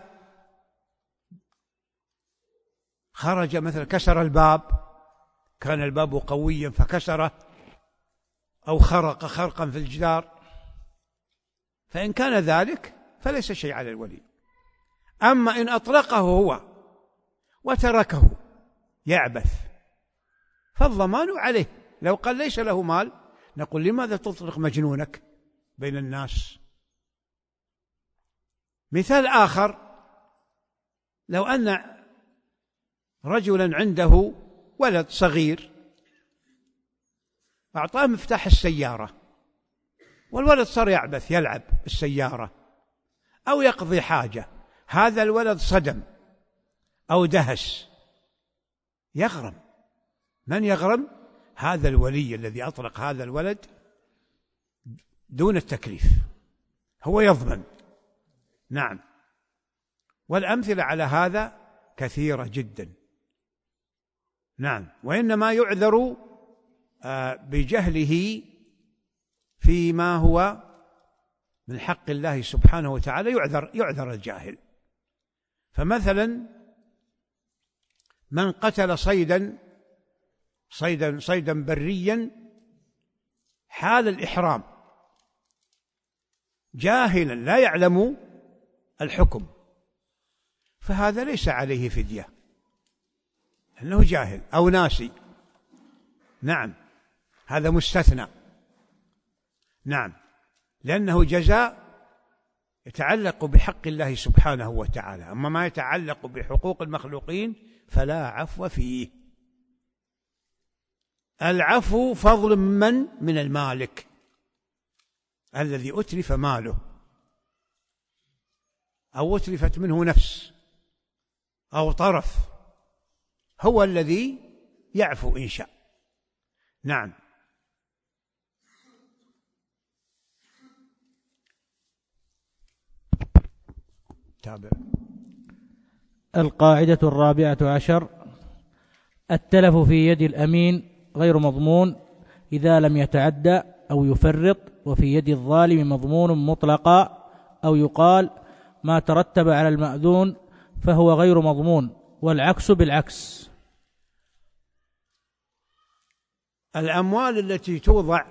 خرج مثلا كسر الباب، كان الباب قويا فكسره أو خرق خرقا في الجدار، فإن كان ذلك فليس شيء على الولي. أما إن أطلقه هو وتركه يعبث فالضمان عليه. لو قال ليس له مال نقول لماذا تطلق مجنونك بين الناس؟ مثال آخر، لو أن رجلا عنده ولد صغير أعطاه مفتاح السيارة والولد صار يعبث يلعب بالسيارة أو يقضي حاجة، هذا الولد صدم أو دهس، يغرم. من يغرم؟ هذا الولي الذي أطلق هذا الولد دون التكليف، هو يضمن. نعم، والأمثلة على هذا كثيرة جدا. نعم، وإنما يعذر بجهله فيما هو من حق الله سبحانه وتعالى، يعذر يعذر الجاهل. فمثلا من قتل صيدا صيدا صيدا بريا حال الإحرام جاهلا لا يعلم الحكم، فهذا ليس عليه فدية لأنه جاهل أو ناسي. نعم، هذا مستثنى. نعم، لأنه جزاء يتعلق بحق الله سبحانه وتعالى، أما ما يتعلق بحقوق المخلوقين فلا عفو فيه. العفو فضل من من المالك الذي أتلف ماله أو أتلفت منه نفس أو طرف، هو الذي يعفو إن شاء. نعم. تابع. القاعدة الرابعة عشر: التلف في يد الأمين غير مضمون إذا لم يتعدى أو يفرط، وفي يد الظالم مضمون مطلقا، أو يقال ما ترتب على المأذون فهو غير مضمون، والعكس بالعكس. الأموال التي توضع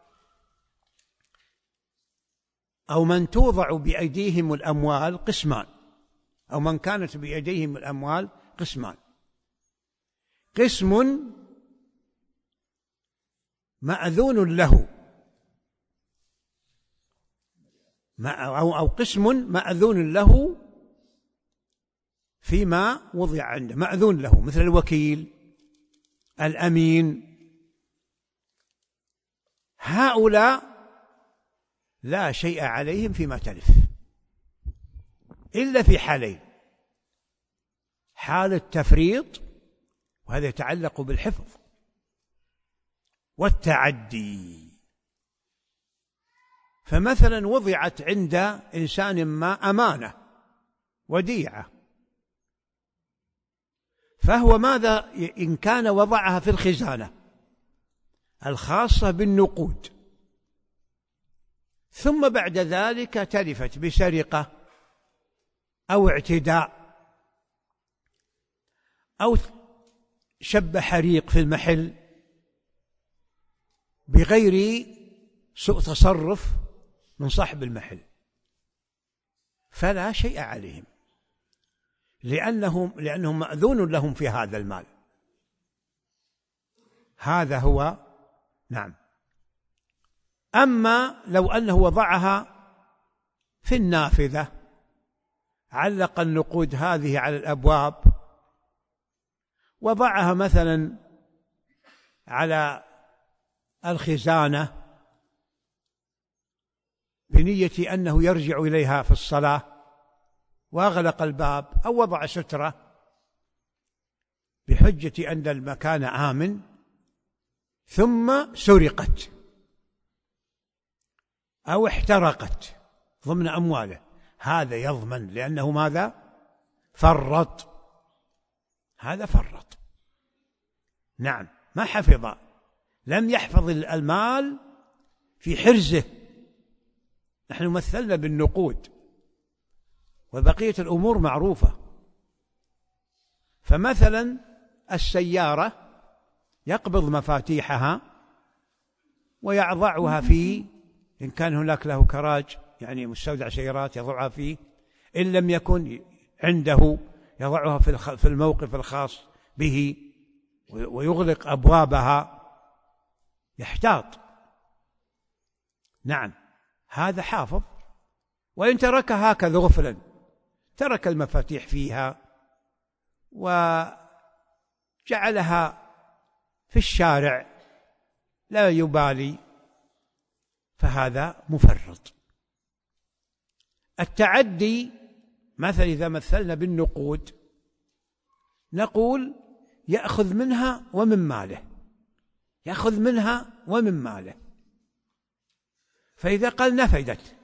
أو من توضع بأيديهم الأموال قسمان، أو من كانت بأيديهم الأموال قسمان: قسم مأذون له أو أو قسم مأذون له فيما وضع عنده، مأذون له مثل الوكيل، الأمين. هؤلاء لا شيء عليهم فيما تلف إلا في حالين: حال التفريط، وهذا يتعلق بالحفظ، والتعدي. فمثلا وضعت عند إنسان ما أمانة وديعة، فهو ماذا إن كان وضعها في الخزانة الخاصة بالنقود، ثم بعد ذلك تلفت بسرقة أو اعتداء أو شب حريق في المحل بغير سوء تصرف من صاحب المحل، فلا شيء عليهم لأنهم لأنهم مأذون لهم في هذا المال. هذا هو. نعم. أما لو أنه وضعها في النافذة، علق النقود هذه على الأبواب، وضعها مثلا على الخزانة بنية أنه يرجع إليها في الصلاة، وأغلق الباب، أو وضع سترة بحجة أن المكان آمن، ثم سرقت أو احترقت ضمن أمواله، هذا يضمن لأنه ماذا؟ فرط. هذا فرط. نعم، ما حفظ، لم يحفظ المال في حرزه. نحن مثلنا بالنقود وبقية الأمور معروفة. فمثلا السيارة يقبض مفاتيحها ويضعها فيه، إن كان هناك له كراج يعني مستودع سيارات يضعها فيه، إن لم يكن عنده يضعها في الموقف الخاص به ويغلق أبوابها، يحتاط. نعم، هذا حافظ. وإن تركها هكذا غفلا، ترك المفاتيح فيها وجعلها في الشارع لا يبالي، فهذا مفرط. التعدي مثلا إذا مثلنا بالنقود نقول يأخذ منها ومن ماله، يأخذ منها ومن ماله. فإذا قال نفدت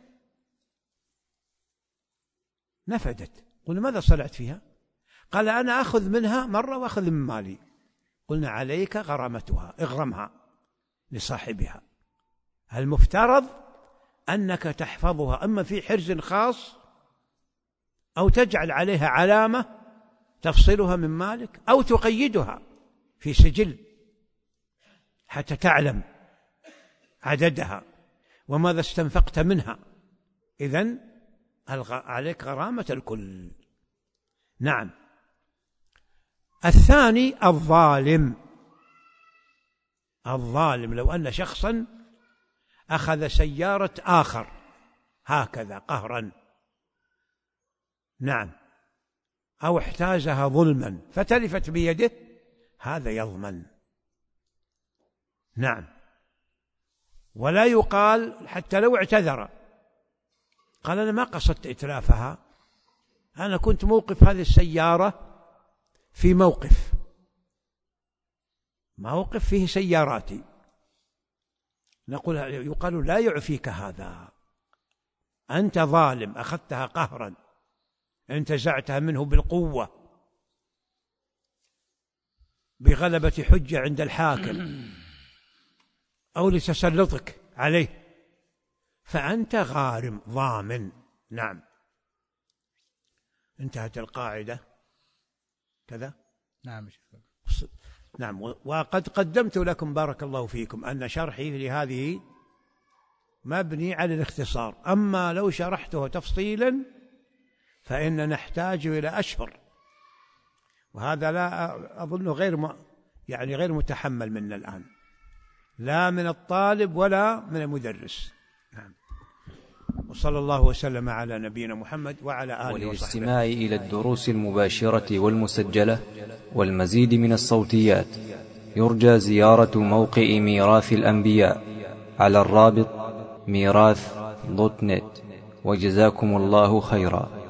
نفدت قلنا ماذا صنعت فيها؟ قال أنا أخذ منها مرة وأخذ من مالي. قلنا عليك غرامتها، اغرمها لصاحبها. المفترض أنك تحفظها أما في حرز خاص، أو تجعل عليها علامة تفصلها من مالك، أو تقيدها في سجل حتى تعلم عددها وماذا استنفقت منها. إذن عليك غرامة الكل. نعم. الثاني الظالم. الظالم لو أن شخصا أخذ سيارة آخر هكذا قهرا، نعم، أو احتازها ظلما فتلفت بيده، هذا يضمن. نعم. ولا يقال حتى لو اعتذر قال أنا ما قصدت إتلافها، أنا كنت موقف هذه السيارة في موقف موقف فيه سياراتي، نقول يقال لا يعفيك هذا، أنت ظالم، أخذتها قهرا، انتزعتها منه بالقوة بغلبة حجة عند الحاكم أو لتسلطك عليه، فأنت غارم ضامن. نعم. انتهت القاعدة كذا. نعم. نعم. وقد قدمت لكم بارك الله فيكم أن شرحي لهذه مبني على الاختصار، أما لو شرحته تفصيلا فإن نحتاج إلى أشهر، وهذا لا أظن غير م... يعني غير متحمل منا الآن، لا من الطالب ولا من المدرس. نعم. وصلى الله وسلم على نبينا محمد وعلى آله وصحبه. وللاستماع إلى الدروس المباشرة والمسجلة والمزيد من الصوتيات يرجى زيارة موقع ميراث الأنبياء على الرابط ميراث دوت نت. وجزاكم الله خيرا.